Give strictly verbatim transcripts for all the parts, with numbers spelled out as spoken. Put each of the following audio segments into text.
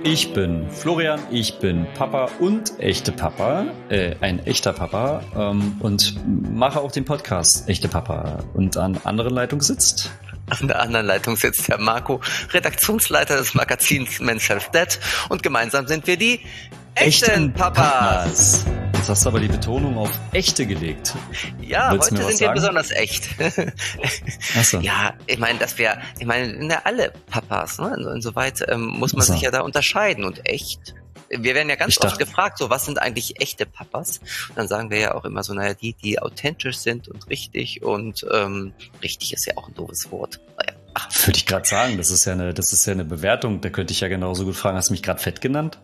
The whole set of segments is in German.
Ich bin Florian, ich bin Papa und echte Papa, äh, ein echter Papa ähm, und mache auch den Podcast Echte Papa. Und an anderen Leitung sitzt... An der anderen Leitung sitzt Herr Marco, Redaktionsleiter des Magazins Men's Health Dad, und gemeinsam sind wir die echten, echten Papas. Jetzt hast du aber die Betonung auf echte gelegt. Ja, Willst heute sind wir besonders echt. Ach so. Ja, ich meine, dass wir, ich meine, ja, alle Papas, ne? Insoweit ähm, muss man so. sich ja da unterscheiden. Und echt, wir werden ja ganz ich oft dachte, gefragt, so, was sind eigentlich echte Papas? Und dann sagen wir ja auch immer so, naja, die, die authentisch sind und richtig. Und ähm, richtig ist ja auch ein doofes Wort. Naja. Ach, würde ich gerade sagen, das ist ja eine, das ist ja eine Bewertung. Da könnte ich ja genauso gut fragen, hast du mich gerade fett genannt?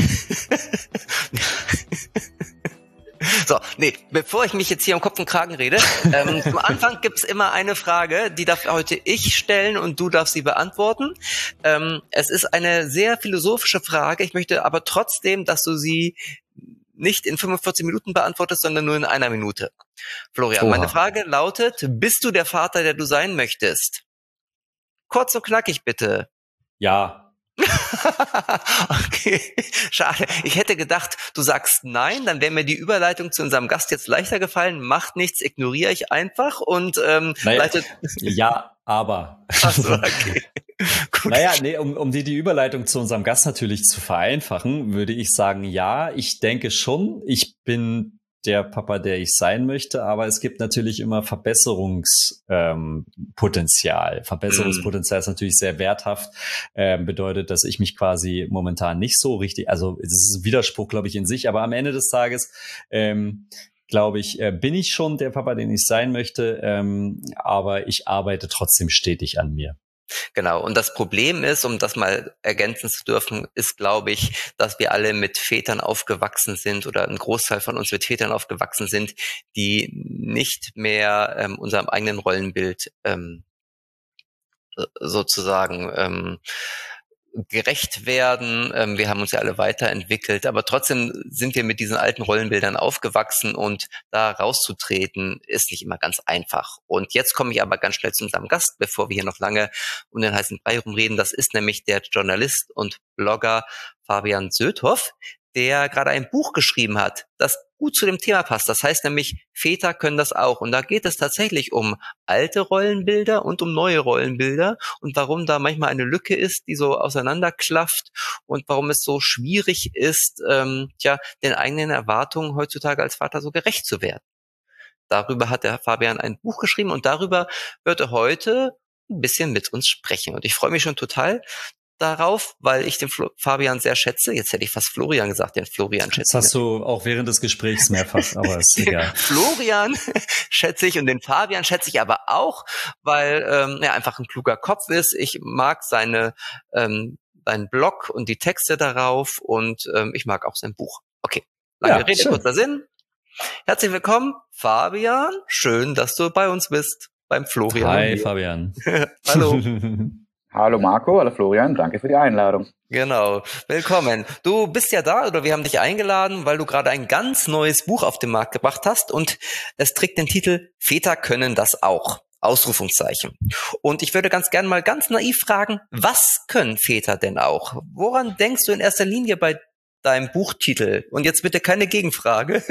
So, nee, bevor ich mich jetzt hier um Kopf und Kragen rede, ähm, am Anfang gibt's immer eine Frage, die darf heute ich stellen und du darfst sie beantworten. Ähm, es ist eine sehr philosophische Frage, ich möchte aber trotzdem, dass du sie nicht in fünfundvierzig Minuten beantwortest, sondern nur in einer Minute. Florian, Oha. Meine Frage lautet, bist du der Vater, der du sein möchtest? Kurz und knackig bitte. Ja. Okay, schade. Ich hätte gedacht, du sagst nein, dann wäre mir die Überleitung zu unserem Gast jetzt leichter gefallen. Macht nichts, ignoriere ich einfach und ähm, naja, leitet... Ja, aber... Ach so, okay. Gut. Naja, nee, um, um die, die Überleitung zu unserem Gast natürlich zu vereinfachen, würde ich sagen, ja, ich denke schon, ich bin der Papa, der ich sein möchte, aber es gibt natürlich immer Verbesserungspotenzial. Ähm, Verbesserungspotenzial mm. ist natürlich sehr werthaft, ähm, bedeutet, dass ich mich quasi momentan nicht so richtig, also es ist ein Widerspruch, glaube ich, in sich, aber am Ende des Tages, ähm, glaube ich, äh, bin ich schon der Papa, den ich sein möchte, ähm, aber ich arbeite trotzdem stetig an mir. Genau. Und das Problem ist, um das mal ergänzen zu dürfen, ist, glaube ich, dass wir alle mit Vätern aufgewachsen sind oder ein Großteil von uns mit Vätern aufgewachsen sind, die nicht mehr ähm, unserem eigenen Rollenbild ähm, sozusagen ähm, gerecht werden. Ähm, wir haben uns ja alle weiterentwickelt, aber trotzdem sind wir mit diesen alten Rollenbildern aufgewachsen und da rauszutreten ist nicht immer ganz einfach. Und jetzt komme ich aber ganz schnell zu unserem Gast, bevor wir hier noch lange um den heißen Brei rumreden. Das ist nämlich der Journalist und Blogger Fabian Söthoff, der gerade ein Buch geschrieben hat, das gut zu dem Thema passt. Das heißt nämlich, Väter können das auch. Und da geht es tatsächlich um alte Rollenbilder und um neue Rollenbilder und warum da manchmal eine Lücke ist, die so auseinanderklafft und warum es so schwierig ist, ähm, tja, den eigenen Erwartungen heutzutage als Vater so gerecht zu werden. Darüber hat der Fabian ein Buch geschrieben und darüber wird er heute ein bisschen mit uns sprechen. Und ich freue mich schon total darauf, weil ich den Flo- Fabian sehr schätze. Jetzt hätte ich fast Florian gesagt, den Florian schätze ich. Das hast du auch während des Gesprächs mehrfach, aber ist egal. Florian schätze ich und den Fabian schätze ich aber auch, weil ähm, er einfach ein kluger Kopf ist. Ich mag seine ähm, seinen Blog und die Texte darauf und ähm, ich mag auch sein Buch. Okay, lange Ja, Rede, schön. kurzer Sinn. Herzlich willkommen, Fabian. Schön, dass du bei uns bist, beim Florian. Hi, Fabian. Hallo. Hallo Marco, hallo Florian, danke für die Einladung. Genau, willkommen. Du bist ja da oder wir haben dich eingeladen, weil du gerade ein ganz neues Buch auf den Markt gebracht hast und es trägt den Titel Väter können das auch. Ausrufungszeichen. Und ich würde ganz gern mal ganz naiv fragen, was können Väter denn auch? Woran denkst du in erster Linie bei deinem Buchtitel? Und jetzt bitte keine Gegenfrage.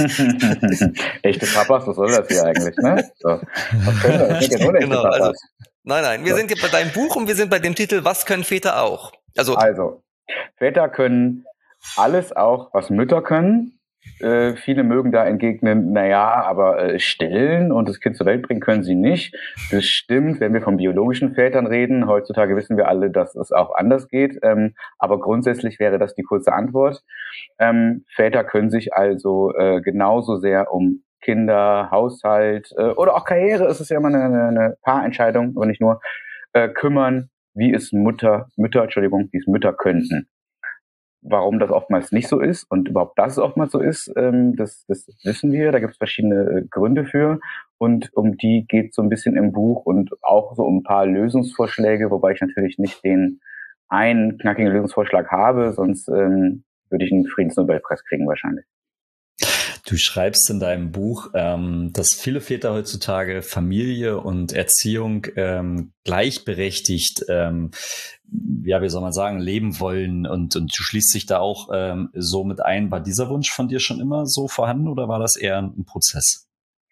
Echte Papas, was soll das hier eigentlich, ne? So. Was können wir? Das sind ja nur echte Genau, Papas. also, nein, nein, wir so. sind hier bei deinem Buch und wir sind bei dem Titel Was können Väter auch? Also, also Väter können alles auch, was Mütter können. Äh, viele mögen da entgegnen, naja, aber äh, stillen und das Kind zur Welt bringen können sie nicht. Das stimmt, wenn wir von biologischen Vätern reden. Heutzutage wissen wir alle, dass es auch anders geht. Ähm, aber grundsätzlich wäre das die kurze Antwort. Ähm, Väter können sich also äh, genauso sehr um Kinder, Haushalt äh, oder auch Karriere, ist es ja immer eine, eine Paarentscheidung, aber nicht nur, äh, kümmern, wie es Mutter, Mütter, Entschuldigung, wie es Mütter könnten. Warum das oftmals nicht so ist und überhaupt, dass es oftmals so ist, ähm, das, das wissen wir. Da gibt es verschiedene äh, Gründe für und um die geht so ein bisschen im Buch und auch so um ein paar Lösungsvorschläge, wobei ich natürlich nicht den einen knackigen Lösungsvorschlag habe, sonst ähm, würde ich einen Friedensnobelpreis kriegen wahrscheinlich. Du schreibst in deinem Buch, ähm, dass viele Väter heutzutage Familie und Erziehung ähm, gleichberechtigt, ähm, ja, wie soll man sagen, leben wollen und, und du schließt dich da auch ähm, so mit ein. War dieser Wunsch von dir schon immer so vorhanden oder war das eher ein Prozess?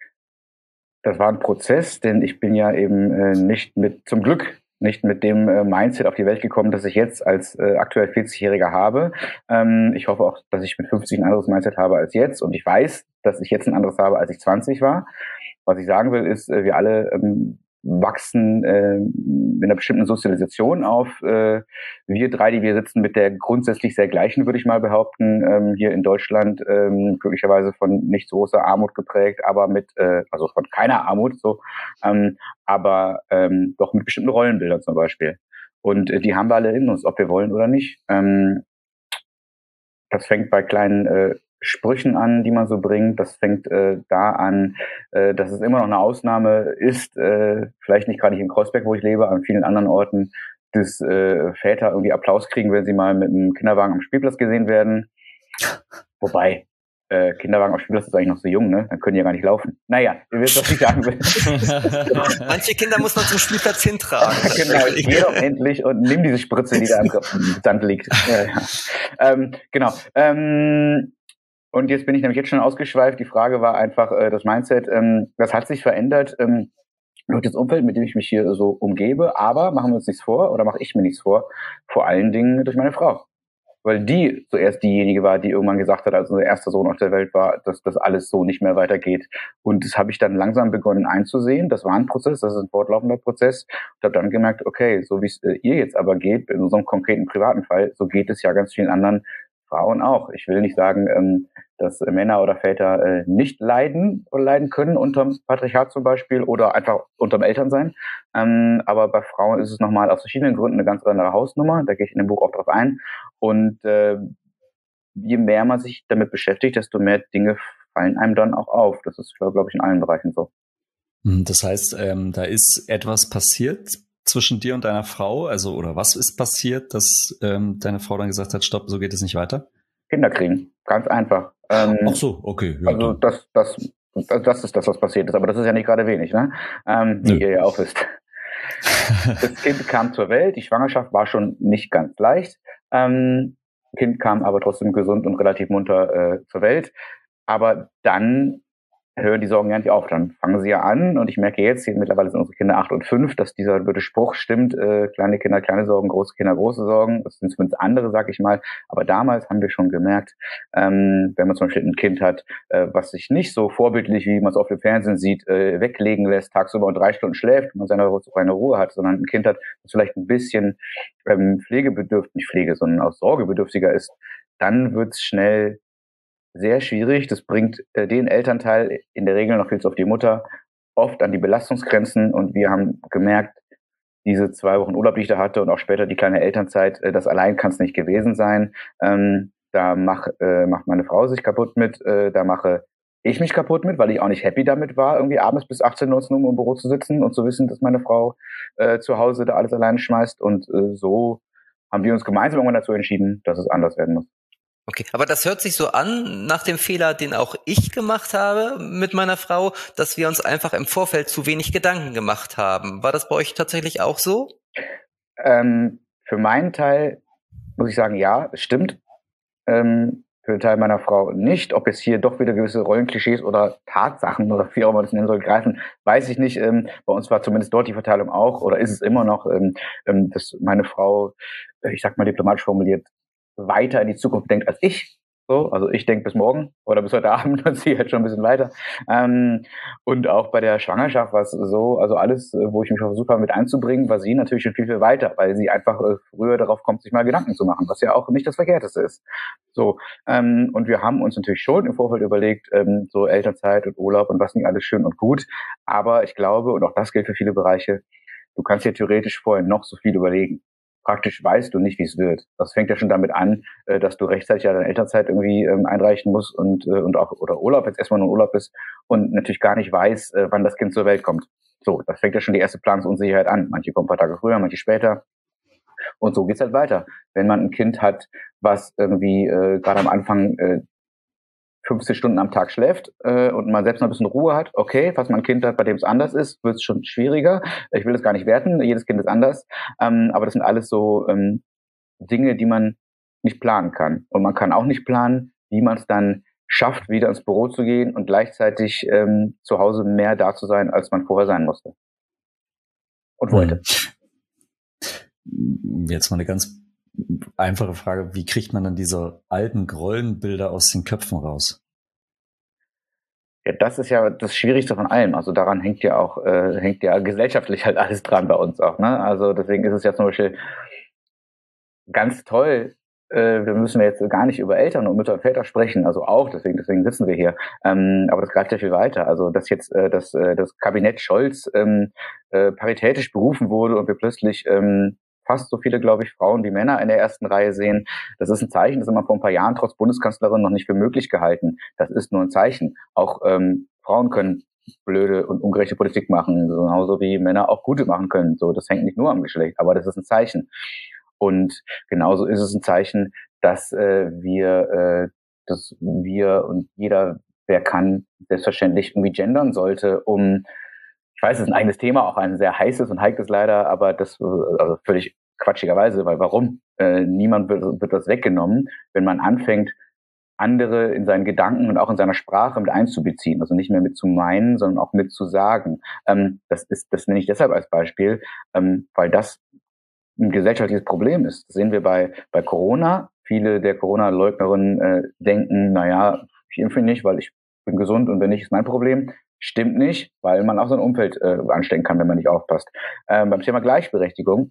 Das war ein Prozess, denn ich bin ja eben äh, nicht mit, zum Glück, nicht mit dem äh, Mindset auf die Welt gekommen, das ich jetzt als äh, aktuell vierzig-Jähriger habe. Ähm, ich hoffe auch, dass ich mit fünfzig ein anderes Mindset habe als jetzt. Und ich weiß, dass ich jetzt ein anderes habe, als ich zwanzig war. Was ich sagen will, ist, äh, wir alle ähm, wachsen äh, in einer bestimmten Sozialisation auf. Äh, wir drei, die wir sitzen, mit der grundsätzlich sehr gleichen, würde ich mal behaupten, ähm, hier in Deutschland, ähm, glücklicherweise von nicht so großer Armut geprägt, aber mit, äh, also von keiner Armut, so, ähm, aber ähm, doch mit bestimmten Rollenbildern zum Beispiel. Und äh, die haben wir alle in uns, ob wir wollen oder nicht. Ähm, das fängt bei kleinen äh, Sprüchen an, die man so bringt. Das fängt äh, da an, äh, dass es immer noch eine Ausnahme ist, äh, vielleicht nicht gerade nicht in Kreuzberg, wo ich lebe, aber an vielen anderen Orten, dass äh, Väter irgendwie Applaus kriegen, wenn sie mal mit einem Kinderwagen am Spielplatz gesehen werden. Wobei, äh, Kinderwagen am Spielplatz ist eigentlich noch so jung, ne? Dann können die ja gar nicht laufen. Naja, ihr wisst, was ich sagen will. Manche Kinder muss man zum Spielplatz hintragen. Genau, geh doch endlich und nimm diese Spritze, die da im Sand liegt. Ja, ja. Ähm, genau. Ähm, Und jetzt bin ich nämlich jetzt schon ausgeschweift. Die Frage war einfach äh, das Mindset. Ähm, das hat sich verändert ähm, durch das Umfeld, mit dem ich mich hier so umgebe. Aber machen wir uns nichts vor oder mache ich mir nichts vor. Vor allen Dingen durch meine Frau. Weil die zuerst diejenige war, die irgendwann gesagt hat, als unser erster Sohn auf der Welt war, dass das alles so nicht mehr weitergeht. Und das habe ich dann langsam begonnen einzusehen. Das war ein Prozess, das ist ein fortlaufender Prozess. Und habe dann gemerkt, okay, so wie es äh, ihr jetzt aber geht, in unserem konkreten privaten Fall, so geht es ja ganz vielen anderen Frauen auch. Ich will nicht sagen, ähm, dass Männer oder Väter äh, nicht leiden oder leiden können unterm Patriarchat zum Beispiel oder einfach unterm Elternsein. Ähm, aber bei Frauen ist es nochmal aus verschiedenen Gründen eine ganz andere Hausnummer. Da gehe ich in dem Buch auch drauf ein. Und äh, je mehr man sich damit beschäftigt, desto mehr Dinge fallen einem dann auch auf. Das ist, glaube ich, in allen Bereichen so. Das heißt, ähm, da ist etwas passiert zwischen dir und deiner Frau, also oder was ist passiert, dass ähm, deine Frau dann gesagt hat, stopp, so geht es nicht weiter? Kinder kriegen, ganz einfach. Ähm, Ach so, okay. Ja, also das, das, das, das ist das, was passiert ist, aber das ist ja nicht gerade wenig, ne? Ähm, wie ihr ja auch wisst. Das Kind kam zur Welt, die Schwangerschaft war schon nicht ganz leicht. Ähm, Kind kam aber trotzdem gesund und relativ munter äh, zur Welt. Aber dann hören die Sorgen ja nicht auf. Dann fangen sie ja an und ich merke jetzt, hier mittlerweile sind unsere Kinder acht und fünf, dass dieser blöde Spruch stimmt, äh, kleine Kinder, kleine Sorgen, große Kinder, große Sorgen. Das sind zumindest andere, sag ich mal. Aber damals haben wir schon gemerkt, ähm, wenn man zum Beispiel ein Kind hat, äh, was sich nicht so vorbildlich, wie man es auf dem Fernsehen sieht, äh, weglegen lässt, tagsüber und drei Stunden schläft und man seine reine Ruhe hat, sondern ein Kind hat, das vielleicht ein bisschen ähm, pflegebedürftig, nicht Pflege, sondern auch sorgebedürftiger ist, dann wird's schnell sehr schwierig. Das bringt äh, den Elternteil, in der Regel noch viel zu oft die Mutter, oft an die Belastungsgrenzen. Und wir haben gemerkt, diese zwei Wochen Urlaub, die ich da hatte und auch später die kleine Elternzeit, äh, das allein kann es nicht gewesen sein. Ähm, da mach, äh, macht meine Frau sich kaputt mit, äh, da mache ich mich kaputt mit, weil ich auch nicht happy damit war, irgendwie abends bis achtzehn, neunzehn Uhr im Büro zu sitzen und zu wissen, dass meine Frau äh, zu Hause da alles alleine schmeißt. Und äh, so haben wir uns gemeinsam irgendwann dazu entschieden, dass es anders werden muss. Okay, aber das hört sich so an, nach dem Fehler, den auch ich gemacht habe mit meiner Frau, dass wir uns einfach im Vorfeld zu wenig Gedanken gemacht haben. War das bei euch tatsächlich auch so? Ähm, für meinen Teil muss ich sagen, ja, es stimmt. Ähm, für den Teil meiner Frau nicht. Ob jetzt hier doch wieder gewisse Rollenklischees oder Tatsachen oder wie auch immer man das nennen soll, greifen, weiß ich nicht. Ähm, bei uns war zumindest dort die Verteilung auch, oder ist es immer noch, ähm, dass meine Frau, ich sag mal diplomatisch formuliert, weiter in die Zukunft denkt als ich. So, also ich denke bis morgen oder bis heute Abend und sie halt schon ein bisschen weiter. Ähm, und auch bei der Schwangerschaft war es so, also alles, wo ich mich versucht habe mit einzubringen, war sie natürlich schon viel, viel weiter, weil sie einfach äh, früher darauf kommt, sich mal Gedanken zu machen, was ja auch nicht das Verkehrteste ist. So, ähm, und wir haben uns natürlich schon im Vorfeld überlegt, ähm, so Elternzeit und Urlaub und was nicht alles schön und gut. Aber ich glaube, und auch das gilt für viele Bereiche, du kannst dir theoretisch vorher noch so viel überlegen. Praktisch weißt du nicht, wie es wird. Das fängt ja schon damit an, dass du rechtzeitig ja deine Elternzeit irgendwie ähm, einreichen musst und und auch oder Urlaub jetzt erstmal nur Urlaub ist und natürlich gar nicht weiß, äh, wann das Kind zur Welt kommt. So, das fängt ja schon die erste Planungsunsicherheit an. Manche kommen ein paar Tage früher, manche später. Und so geht's halt weiter. Wenn man ein Kind hat, was irgendwie äh, gerade am Anfang äh, fünfzehn Stunden am Tag schläft äh, und man selbst noch ein bisschen Ruhe hat, okay, falls man ein Kind hat, bei dem es anders ist, wird es schon schwieriger. Ich will das gar nicht werten, jedes Kind ist anders, ähm, aber das sind alles so ähm, Dinge, die man nicht planen kann. Und man kann auch nicht planen, wie man es dann schafft, wieder ins Büro zu gehen und gleichzeitig ähm, zu Hause mehr da zu sein, als man vorher sein musste. Und wollte. Jetzt mal eine ganz einfache Frage. Wie kriegt man dann diese alten Rollenbilder aus den Köpfen raus? Ja, das ist ja das Schwierigste von allem. Also daran hängt ja auch, äh, hängt ja gesellschaftlich halt alles dran bei uns auch, ne? Also deswegen ist es ja zum Beispiel ganz toll, äh, wir müssen jetzt gar nicht über Eltern und Mütter und Väter sprechen, also auch, deswegen, deswegen sitzen wir hier. Ähm, aber das greift ja viel weiter. Also dass jetzt äh, das, äh, das Kabinett Scholz ähm, äh, paritätisch berufen wurde und wir plötzlich ähm, fast so viele, glaube ich, Frauen wie Männer in der ersten Reihe sehen. Das ist ein Zeichen, das haben wir vor ein paar Jahren trotz Bundeskanzlerin noch nicht für möglich gehalten. Das ist nur ein Zeichen. Auch ähm, Frauen können blöde und ungerechte Politik machen, genauso wie Männer auch gute machen können. So, das hängt nicht nur am Geschlecht, aber das ist ein Zeichen. Und genauso ist es ein Zeichen, dass äh, wir, äh, dass wir und jeder, wer kann, selbstverständlich irgendwie gendern sollte, um ich weiß, es ist ein eigenes Thema, auch ein sehr heißes und heikles leider, aber das also völlig quatschigerweise, weil warum? Äh, niemand wird, wird das weggenommen, wenn man anfängt, andere in seinen Gedanken und auch in seiner Sprache mit einzubeziehen, also nicht mehr mit zu meinen, sondern auch mit zu sagen. Ähm, das ist, das nenne ich deshalb als Beispiel, ähm, weil das ein gesellschaftliches Problem ist. Das sehen wir bei bei Corona. Viele der Corona-Leugnerinnen äh, denken, naja, ich impfe nicht, weil ich bin gesund und wenn nicht, ist mein Problem. Stimmt nicht, weil man auch sein Umfeld äh, anstecken kann, wenn man nicht aufpasst. Ähm, beim Thema Gleichberechtigung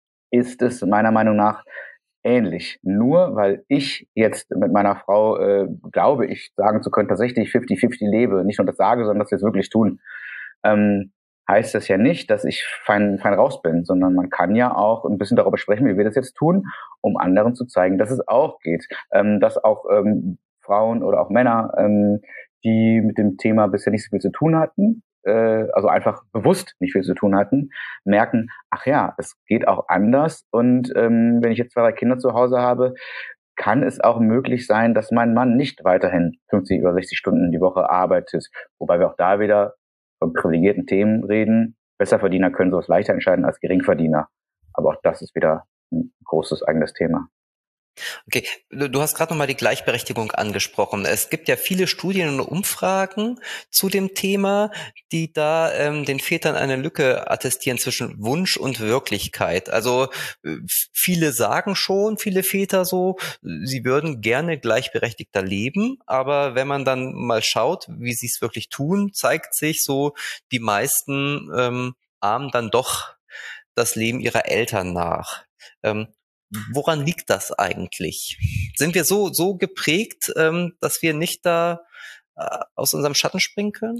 ist es meiner Meinung nach ähnlich. Nur weil ich jetzt mit meiner Frau äh, glaube, ich sagen zu können, tatsächlich fünfzig fünfzig lebe, nicht nur das sage, sondern dass wir es wirklich tun, ähm, heißt das ja nicht, dass ich fein, fein raus bin, sondern man kann ja auch ein bisschen darüber sprechen, wie wir das jetzt tun, um anderen zu zeigen, dass es auch geht. Ähm, dass auch ähm, Frauen oder auch Männer, ähm, die mit dem Thema bisher nicht so viel zu tun hatten, äh, also einfach bewusst nicht viel zu tun hatten, merken, ach ja, es geht auch anders. Und ähm, wenn ich jetzt zwei, drei Kinder zu Hause habe, kann es auch möglich sein, dass mein Mann nicht weiterhin fünfzig oder sechzig Stunden die Woche arbeitet. Wobei wir auch da wieder von privilegierten Themen reden. Besserverdiener können sowas leichter entscheiden als Geringverdiener. Aber auch das ist wieder ein großes eigenes Thema. Okay, du, du hast gerade nochmal die Gleichberechtigung angesprochen. Es gibt ja viele Studien und Umfragen zu dem Thema, die da ähm, den Vätern eine Lücke attestieren zwischen Wunsch und Wirklichkeit. Also äh, viele sagen schon, viele Väter so, sie würden gerne gleichberechtigter leben, aber wenn man dann mal schaut, wie sie es wirklich tun, zeigt sich so, die meisten ähm, ahmen dann doch das Leben ihrer Eltern nach. Ähm, Woran liegt das eigentlich? Sind wir so so geprägt, ähm, dass wir nicht da äh, aus unserem Schatten springen können?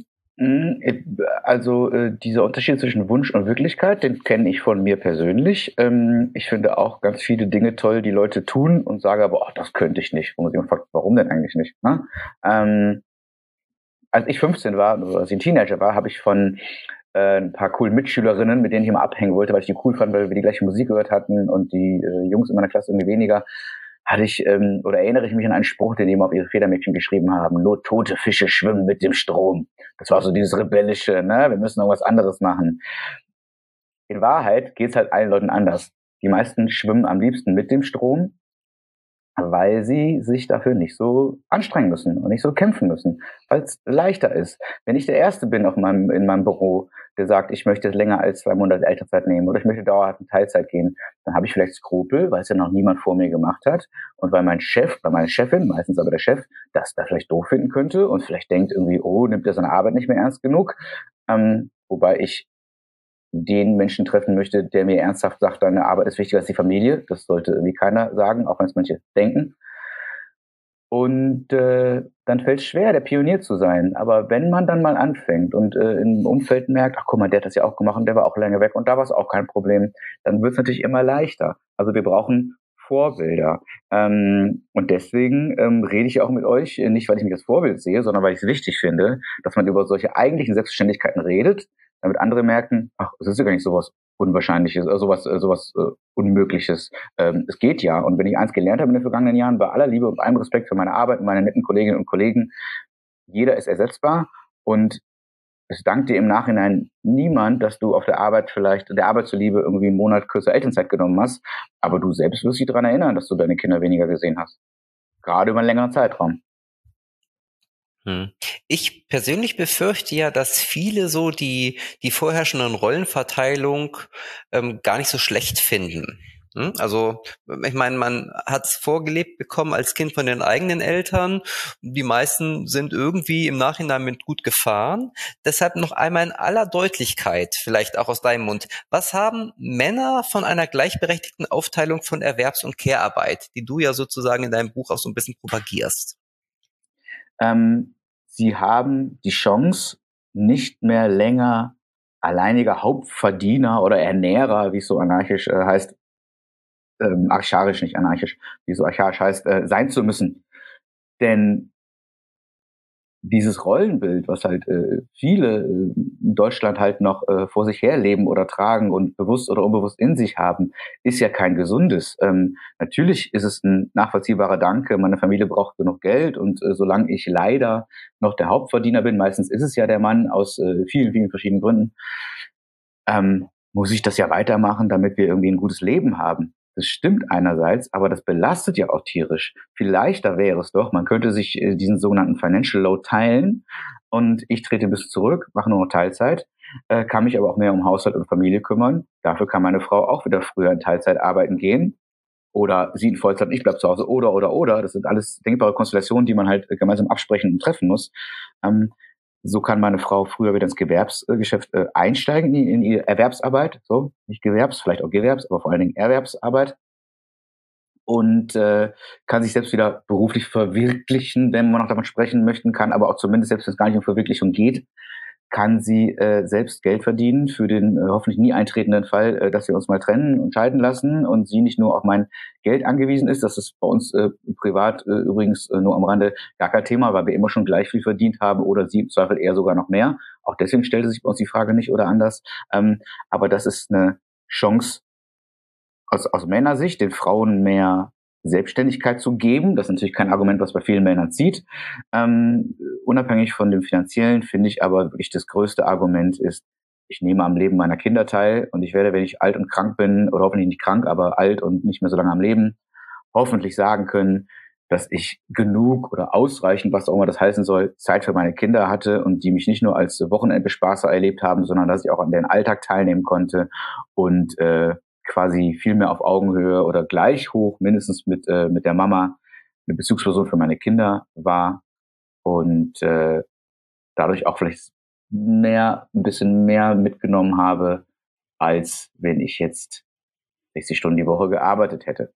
Also äh, dieser Unterschied zwischen Wunsch und Wirklichkeit, den kenne ich von mir persönlich. Ähm, ich finde auch ganz viele Dinge toll, die Leute tun und sage aber, ach, das könnte ich nicht. Wo man sich immer fragt, warum denn eigentlich nicht? Ne? Ähm, als ich fünfzehn war, also als ich ein Teenager war, habe ich von ein paar coolen Mitschülerinnen, mit denen ich immer abhängen wollte, weil ich die cool fand, weil wir die gleiche Musik gehört hatten und die äh, Jungs in meiner Klasse irgendwie weniger, hatte ich, ähm, oder erinnere ich mich an einen Spruch, den die immer auf ihre Federmäppchen geschrieben haben, nur tote Fische schwimmen mit dem Strom. Das war so dieses rebellische, ne, wir müssen irgendwas anderes machen. In Wahrheit geht's halt allen Leuten anders. Die meisten schwimmen am liebsten mit dem Strom, weil sie sich dafür nicht so anstrengen müssen und nicht so kämpfen müssen, weil es leichter ist. Wenn ich der Erste bin auf meinem, in meinem Büro, der sagt, ich möchte länger als zwei Monate Elternzeit nehmen oder ich möchte dauerhaft in Teilzeit gehen, dann habe ich vielleicht Skrupel, weil es ja noch niemand vor mir gemacht hat und weil mein Chef, bei meiner Chefin, meistens aber der Chef, das da vielleicht doof finden könnte und vielleicht denkt irgendwie, oh, nimmt er seine Arbeit nicht mehr ernst genug, ähm, wobei ich den Menschen treffen möchte, der mir ernsthaft sagt, deine Arbeit ist wichtiger als die Familie. Das sollte irgendwie keiner sagen, auch wenn es manche denken. Und äh, dann fällt es schwer, der Pionier zu sein. Aber wenn man dann mal anfängt und äh, im Umfeld merkt, ach guck mal, der hat das ja auch gemacht und der war auch länger weg und da war es auch kein Problem, dann wird es natürlich immer leichter. Also wir brauchen Vorbilder. Ähm, und deswegen ähm, rede ich auch mit euch, nicht weil ich mich als Vorbild sehe, sondern weil ich es wichtig finde, dass man über solche eigentlichen Selbstverständlichkeiten redet, damit andere merken, ach, es ist ja gar nicht sowas Unwahrscheinliches, äh, sowas, äh, sowas äh, Unmögliches. Ähm, es geht ja. Und wenn ich eins gelernt habe in den vergangenen Jahren, bei aller Liebe und allem Respekt für meine Arbeit und meine netten Kolleginnen und Kollegen, jeder ist ersetzbar und es dankt dir im Nachhinein niemand, dass du auf der Arbeit vielleicht der Arbeit zuliebe irgendwie einen Monat kürzer Elternzeit genommen hast, aber du selbst wirst dich daran erinnern, dass du deine Kinder weniger gesehen hast. Gerade über einen längeren Zeitraum. Ich persönlich befürchte ja, dass viele so die die vorherrschenden Rollenverteilung ähm, gar nicht so schlecht finden. Hm? Also ich meine, man hat es vorgelebt bekommen als Kind von den eigenen Eltern. Die meisten sind irgendwie im Nachhinein mit gut gefahren. Deshalb noch einmal in aller Deutlichkeit, vielleicht auch aus deinem Mund, was haben Männer von einer gleichberechtigten Aufteilung von Erwerbs- und Care-Arbeit, die du ja sozusagen in deinem Buch auch so ein bisschen propagierst? Ähm, sie haben die Chance, nicht mehr länger alleiniger Hauptverdiener oder Ernährer, wie es so anarchisch äh, heißt, ähm, archaisch, nicht anarchisch, wie es so archaisch heißt, äh, sein zu müssen. Denn dieses Rollenbild, was halt äh, viele äh, in Deutschland halt noch äh, vor sich herleben oder tragen und bewusst oder unbewusst in sich haben, ist ja kein gesundes. Ähm, natürlich ist es ein nachvollziehbarer Danke, meine Familie braucht genug Geld und äh, solange ich leider noch der Hauptverdiener bin, meistens ist es ja der Mann aus äh, vielen, vielen verschiedenen Gründen, ähm, muss ich das ja weitermachen, damit wir irgendwie ein gutes Leben haben. Das stimmt einerseits, aber das belastet ja auch tierisch. Viel leichter wäre es doch, man könnte sich äh, diesen sogenannten Financial Load teilen und ich trete ein bisschen zurück, mache nur noch Teilzeit, äh, kann mich aber auch mehr um Haushalt und Familie kümmern. Dafür kann meine Frau auch wieder früher in Teilzeit arbeiten gehen oder sie in Vollzeit, ich bleib zu Hause oder, oder, oder. Das sind alles denkbare Konstellationen, die man halt gemeinsam absprechen und treffen muss. Ähm, So kann meine Frau früher wieder ins Gewerbsgeschäft äh, einsteigen, in, in ihre Erwerbsarbeit. So, nicht Gewerbs, vielleicht auch Gewerbs, aber vor allen Dingen Erwerbsarbeit. Und äh, kann sich selbst wieder beruflich verwirklichen, wenn man noch davon sprechen möchten kann, aber auch zumindest, selbst wenn es gar nicht um Verwirklichung geht, kann sie äh, selbst Geld verdienen für den äh, hoffentlich nie eintretenden Fall, äh, dass wir uns mal trennen und scheiden lassen und sie nicht nur auf mein Geld angewiesen ist. Das ist bei uns äh, privat äh, übrigens äh, nur am Rande gar kein Thema, weil wir immer schon gleich viel verdient haben oder sie im Zweifel eher sogar noch mehr. Auch deswegen stellte sich bei uns die Frage nicht oder anders. Ähm, aber das ist eine Chance aus, aus Männersicht, den Frauen mehr Selbstständigkeit zu geben. Das ist natürlich kein Argument, was bei vielen Männern zieht. Ähm, unabhängig von dem Finanziellen finde ich aber wirklich das größte Argument ist, ich nehme am Leben meiner Kinder teil und ich werde, wenn ich alt und krank bin, oder hoffentlich nicht krank, aber alt und nicht mehr so lange am Leben, hoffentlich sagen können, dass ich genug oder ausreichend, was auch immer das heißen soll, Zeit für meine Kinder hatte und die mich nicht nur als Wochenendbespaßer erlebt haben, sondern dass ich auch an deren Alltag teilnehmen konnte und äh, quasi viel mehr auf Augenhöhe oder gleich hoch, mindestens mit äh, mit der Mama, eine Bezugsperson für meine Kinder war und äh, dadurch auch vielleicht mehr, ein bisschen mehr mitgenommen habe, als wenn ich jetzt sechzig Stunden die Woche gearbeitet hätte.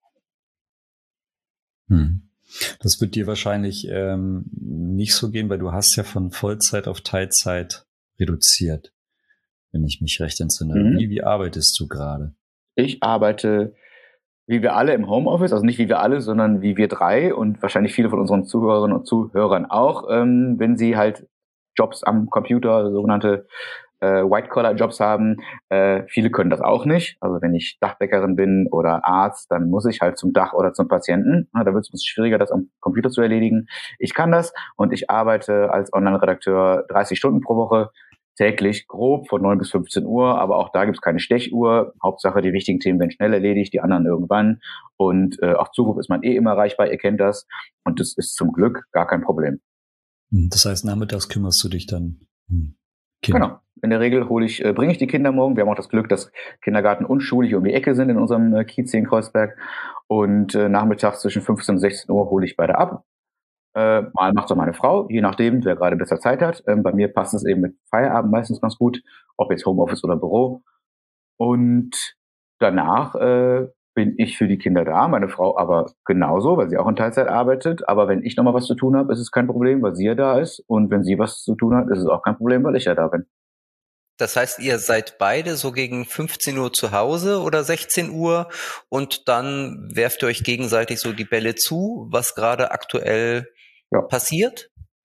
Hm. Das wird dir wahrscheinlich ähm, nicht so gehen, weil du hast ja von Vollzeit auf Teilzeit reduziert, wenn ich mich recht entsinne. Mhm. Wie, wie arbeitest du gerade? Ich arbeite, wie wir alle, im Homeoffice, also nicht wie wir alle, sondern wie wir drei und wahrscheinlich viele von unseren Zuhörerinnen und Zuhörern auch, ähm, wenn sie halt Jobs am Computer, sogenannte äh, White-Collar-Jobs haben. Äh, viele können das auch nicht. Also wenn ich Dachbäckerin bin oder Arzt, dann muss ich halt zum Dach oder zum Patienten. Na, da wird es ein bisschen schwieriger, das am Computer zu erledigen. Ich kann das und ich arbeite als Online-Redakteur dreißig Stunden pro Woche, täglich grob von neun bis fünfzehn Uhr, aber auch da gibt's keine Stechuhr. Hauptsache, die wichtigen Themen werden schnell erledigt, die anderen irgendwann. Und äh, auf Zuruf ist man eh immer erreichbar, ihr kennt das. Und das ist zum Glück gar kein Problem. Das heißt, nachmittags kümmerst du dich dann um Kinder? Genau. In der Regel hole ich, äh, bringe ich die Kinder morgen. Wir haben auch das Glück, dass Kindergarten und Schule hier um die Ecke sind in unserem äh, Kiez hier in Kreuzberg. Und äh, nachmittags zwischen fünfzehn und sechzehn Uhr hole ich beide ab. Äh, mal macht es auch meine Frau, je nachdem, wer gerade besser Zeit hat. Ähm, bei mir passt es eben mit Feierabend meistens ganz gut, ob jetzt Homeoffice oder Büro. Und danach äh, bin ich für die Kinder da, meine Frau aber genauso, weil sie auch in Teilzeit arbeitet. Aber wenn ich nochmal was zu tun habe, ist es kein Problem, weil sie ja da ist. Und wenn sie was zu tun hat, ist es auch kein Problem, weil ich ja da bin. Das heißt, ihr seid beide so gegen fünfzehn Uhr zu Hause oder sechzehn Uhr und dann werft ihr euch gegenseitig so die Bälle zu, was gerade aktuell ja. passiert? Ja,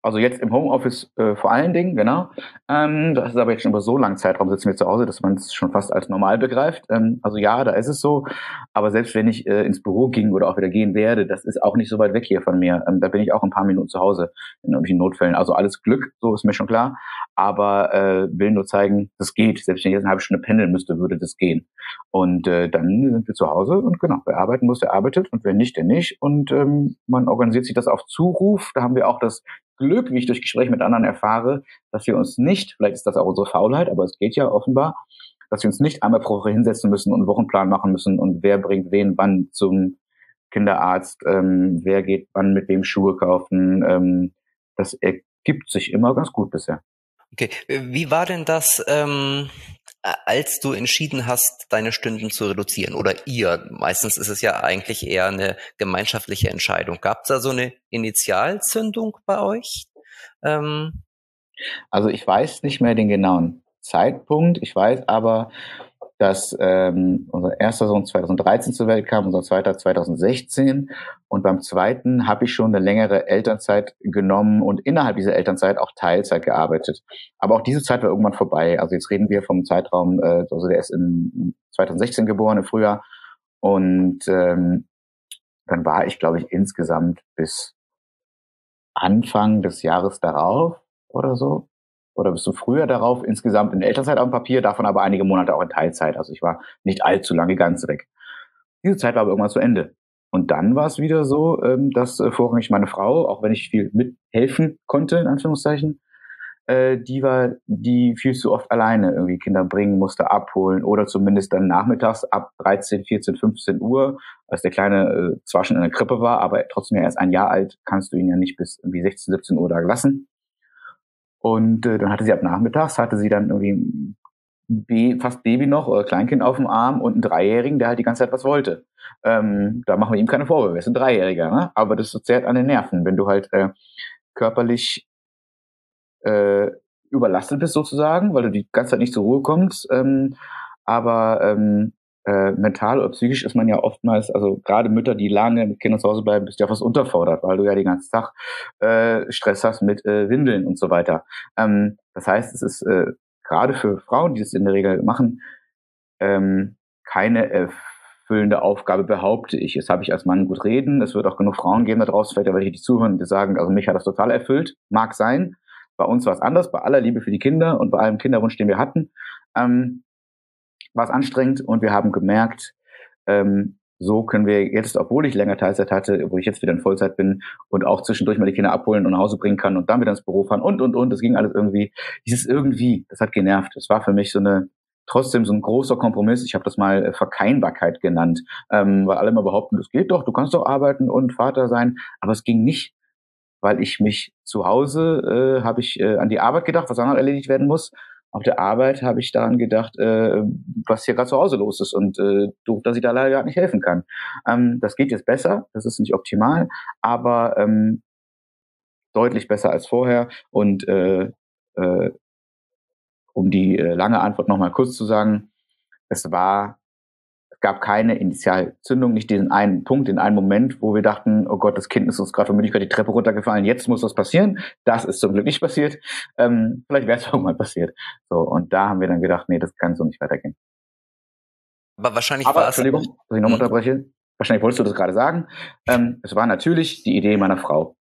Also jetzt im Homeoffice äh, vor allen Dingen, genau. Ähm, das ist aber jetzt schon über so langen Zeitraum sitzen wir zu Hause, dass man es schon fast als normal begreift. Ähm, also ja, da ist es so. Aber selbst wenn ich äh, ins Büro ging oder auch wieder gehen werde, das ist auch nicht so weit weg hier von mir. Ähm, da bin ich auch ein paar Minuten zu Hause in irgendwelchen Notfällen. Also alles Glück, so ist mir schon klar. Aber äh, will nur zeigen, das geht. Selbst wenn ich jetzt eine halbe Stunde pendeln müsste, würde das gehen. Und äh, dann sind wir zu Hause und genau, wer arbeiten muss, der arbeitet und wer nicht, der nicht. Und ähm, man organisiert sich das auf Zuruf. Da haben wir auch das Glück, wie ich durch Gespräche mit anderen erfahre, dass wir uns nicht, vielleicht ist das auch unsere Faulheit, aber es geht ja offenbar, dass wir uns nicht einmal pro Woche hinsetzen müssen und einen Wochenplan machen müssen und wer bringt wen wann zum Kinderarzt, ähm, wer geht wann mit wem Schuhe kaufen. Ähm, das ergibt sich immer ganz gut bisher. Okay, wie war denn das, ähm, als du entschieden hast, deine Stunden zu reduzieren? Oder ihr? Meistens ist es ja eigentlich eher eine gemeinschaftliche Entscheidung. Gab es da so eine Initialzündung bei euch? Ähm Also ich weiß nicht mehr den genauen Zeitpunkt. Ich weiß aber, dass ähm, unser erster Sohn zweitausenddreizehn zur Welt kam, unser zweiter zweitausendsechzehn. Und beim zweiten habe ich schon eine längere Elternzeit genommen und innerhalb dieser Elternzeit auch Teilzeit gearbeitet. Aber auch diese Zeit war irgendwann vorbei. Also jetzt reden wir vom Zeitraum, äh, also der ist im zweitausendsechzehn geboren, im Frühjahr. Und ähm, dann war ich, glaube ich, insgesamt bis Anfang des Jahres darauf oder so, oder bis zum Frühjahr darauf insgesamt in Elternzeit auf dem Papier, davon aber einige Monate auch in Teilzeit. Also ich war nicht allzu lange ganz weg. Diese Zeit war aber irgendwann zu Ende. Und dann war es wieder so, ähm, dass äh, vorrangig meine Frau, auch wenn ich viel mithelfen konnte, in Anführungszeichen, äh, die war, die viel zu oft alleine irgendwie Kinder bringen musste, abholen oder zumindest dann nachmittags ab dreizehn, vierzehn, fünfzehn Uhr, als der Kleine äh, zwar schon in der Krippe war, aber trotzdem ja erst ein Jahr alt, kannst du ihn ja nicht bis irgendwie sechzehn, siebzehn Uhr da lassen. Und äh, dann hatte sie ab nachmittags, hatte sie dann irgendwie ein B, fast Baby noch oder Kleinkind auf dem Arm und einen Dreijährigen, der halt die ganze Zeit was wollte. Ähm, da machen wir ihm keine Vorwürfe, er ist ein Dreijähriger, ne? Aber das zehrt an den Nerven, wenn du halt äh, körperlich äh, überlastet bist sozusagen, weil du die ganze Zeit nicht zur Ruhe kommst. Ähm, aber ähm, äh, mental oder psychisch ist man ja oftmals, also gerade Mütter, die lange mit Kindern zu Hause bleiben, bist du ja fast unterfordert, weil du ja den ganzen Tag äh, Stress hast mit äh, Windeln und so weiter. Ähm, das heißt, es ist äh, gerade für Frauen, die das in der Regel machen, ähm, keine erfüllende Aufgabe, behaupte ich. Jetzt habe ich als Mann gut reden. Es wird auch genug Frauen geben da draußen, vielleicht welche, die zuhören, die sagen, also mich hat das total erfüllt. Mag sein. Bei uns war es anders, bei aller Liebe für die Kinder und bei allem Kinderwunsch, den wir hatten, ähm, war es anstrengend und wir haben gemerkt, ähm, so können wir jetzt, obwohl ich länger Teilzeit hatte, wo ich jetzt wieder in Vollzeit bin und auch zwischendurch mal die Kinder abholen und nach Hause bringen kann und dann wieder ins Büro fahren und, und, und, das ging alles irgendwie, dieses irgendwie, das hat genervt. Das war für mich so eine, trotzdem so ein großer Kompromiss. Ich habe das mal Verkeinbarkeit genannt, ähm, weil alle immer behaupten, das geht doch, du kannst doch arbeiten und Vater sein, aber es ging nicht, weil ich mich zu Hause, äh, habe ich äh, an die Arbeit gedacht, was auch noch erledigt werden muss. Auf der Arbeit habe ich daran gedacht, äh, was hier gerade zu Hause los ist und äh, doof, dass ich da leider nicht helfen kann. Ähm, das geht jetzt besser, das ist nicht optimal, aber ähm, deutlich besser als vorher. Und äh, äh, um die äh, lange Antwort nochmal kurz zu sagen, es war Es gab keine Initialzündung, nicht diesen einen Punkt, den einen Moment, wo wir dachten, oh Gott, das Kind ist uns gerade von Müdigkeit die Treppe runtergefallen, jetzt muss was passieren. Das ist zum Glück nicht passiert. Ähm, vielleicht wäre es irgendwann passiert. So, und da haben wir dann gedacht, nee, das kann so nicht weitergehen. Aber wahrscheinlich Aber, war es... Entschuldigung, dass ich noch Hm? unterbreche. Wahrscheinlich wolltest du das gerade sagen. Ähm, es war natürlich die Idee meiner Frau.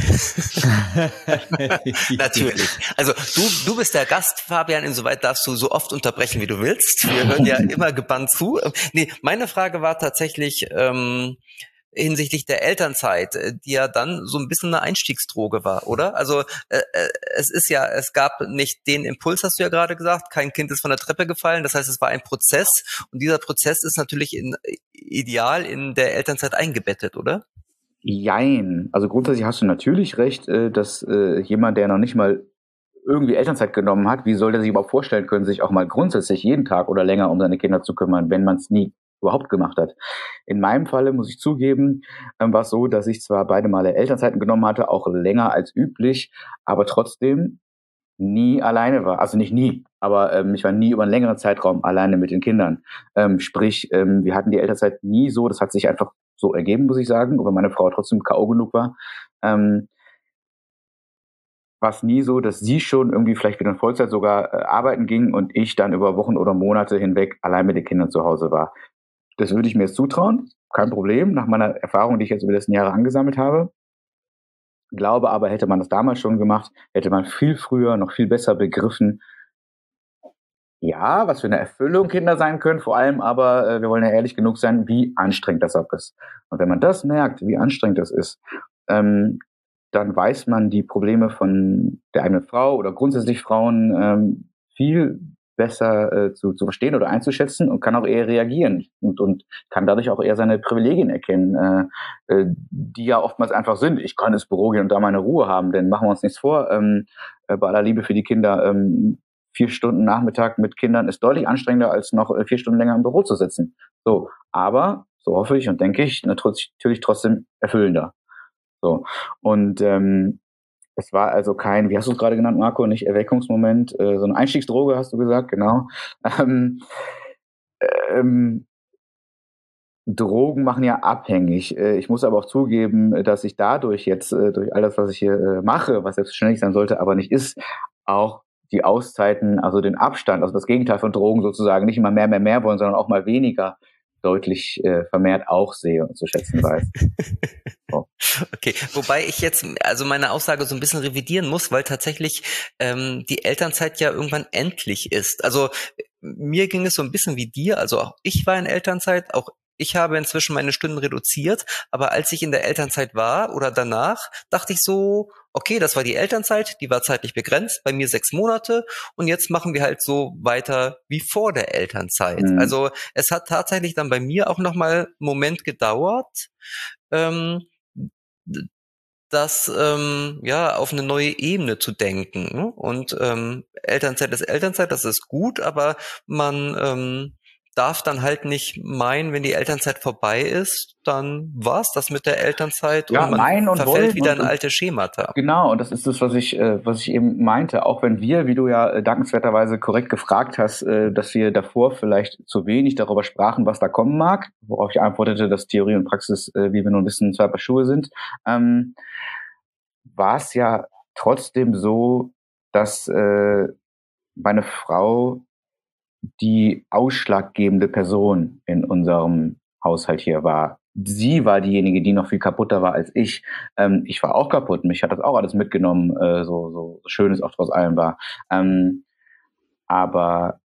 Natürlich. Also du, du bist der Gast, Fabian, insoweit darfst du so oft unterbrechen, wie du willst. Wir hören ja immer gebannt zu. Nee, meine Frage war tatsächlich ähm, hinsichtlich der Elternzeit, die ja dann so ein bisschen eine Einstiegsdroge war, oder? Also äh, es ist ja, es gab nicht den Impuls, hast du ja gerade gesagt, kein Kind ist von der Treppe gefallen, das heißt, es war ein Prozess und dieser Prozess ist natürlich in, ideal in der Elternzeit eingebettet, oder? Jein. Also grundsätzlich hast du natürlich recht, äh, dass äh, jemand, der noch nicht mal irgendwie Elternzeit genommen hat, wie soll der sich überhaupt vorstellen können, sich auch mal grundsätzlich jeden Tag oder länger um seine Kinder zu kümmern, wenn man es nie überhaupt gemacht hat. In meinem Falle, muss ich zugeben, ähm, war es so, dass ich zwar beide Male Elternzeiten genommen hatte, auch länger als üblich, aber trotzdem nie alleine war. Also nicht nie, aber ähm, ich war nie über einen längeren Zeitraum alleine mit den Kindern. Ähm, sprich, ähm, wir hatten die Elternzeit nie so, das hat sich einfach so ergeben, muss ich sagen, weil meine Frau trotzdem K O genug war. Ähm, war es nie so, dass sie schon irgendwie vielleicht wieder in Vollzeit sogar äh, arbeiten ging und ich dann über Wochen oder Monate hinweg allein mit den Kindern zu Hause war. Das würde ich mir jetzt zutrauen, kein Problem, nach meiner Erfahrung, die ich jetzt über die letzten Jahre angesammelt habe. Glaube aber, hätte man das damals schon gemacht, hätte man viel früher noch viel besser begriffen, ja, was für eine Erfüllung Kinder sein können, vor allem aber, äh, wir wollen ja ehrlich genug sein, wie anstrengend das auch ist. Und wenn man das merkt, wie anstrengend das ist, ähm, dann weiß man die Probleme von der eigenen Frau oder grundsätzlich Frauen ähm, viel besser äh, zu, zu verstehen oder einzuschätzen und kann auch eher reagieren und, und kann dadurch auch eher seine Privilegien erkennen, äh, äh, die ja oftmals einfach sind. Ich kann ins Büro gehen und da meine Ruhe haben, denn machen wir uns nichts vor, ähm, äh, bei aller Liebe für die Kinder, ähm, vier Stunden Nachmittag mit Kindern ist deutlich anstrengender, als noch äh, vier Stunden länger im Büro zu sitzen. So, aber, so hoffe ich und denke ich, natürlich trotzdem erfüllender. So, und ähm, es war also kein, wie hast du es gerade genannt, Marco, nicht Erweckungsmoment, äh, so eine Einstiegsdroge, hast du gesagt, genau. Ähm, ähm, Drogen machen ja abhängig. Äh, ich muss aber auch zugeben, dass ich dadurch jetzt, äh, durch all das, was ich hier äh, mache, was selbstverständlich sein sollte, aber nicht ist, auch die Auszeiten, also den Abstand, also das Gegenteil von Drogen sozusagen, nicht immer mehr, mehr, mehr wollen, sondern auch mal weniger, deutlich äh, vermehrt auch sehe und zu schätzen weiß. So. Okay, wobei ich jetzt also meine Aussage so ein bisschen revidieren muss, weil tatsächlich ähm, die Elternzeit ja irgendwann endlich ist. Also mir ging es so ein bisschen wie dir, also auch ich war in Elternzeit, auch ich habe inzwischen meine Stunden reduziert, aber als ich in der Elternzeit war oder danach, dachte ich so, okay, das war die Elternzeit, die war zeitlich begrenzt, bei mir sechs Monate und jetzt machen wir halt so weiter wie vor der Elternzeit. Mhm. Also es hat tatsächlich dann bei mir auch nochmal einen Moment gedauert, ähm, das ähm, ja auf eine neue Ebene zu denken. Und ähm, Elternzeit ist Elternzeit, das ist gut, aber man ähm, darf dann halt nicht meinen, wenn die Elternzeit vorbei ist, dann war's das mit der Elternzeit ja, und man nein, und verfällt wollen, wieder und, in alte Schemata. Genau, und das ist das, was ich, äh, was ich eben meinte. Auch wenn wir, wie du ja äh, dankenswerterweise korrekt gefragt hast, äh, dass wir davor vielleicht zu wenig darüber sprachen, was da kommen mag, worauf ich antwortete, dass Theorie und Praxis, äh, wie wir nun wissen, zwei Paar Schuhe sind, ähm, war es ja trotzdem so, dass äh, meine Frau die ausschlaggebende Person in unserem Haushalt hier war. Sie war diejenige, die noch viel kaputter war als ich. Ähm, ich war auch kaputt. Mich hat das auch alles mitgenommen, äh, so, so, so schön es auch trotz allem war. Ähm, aber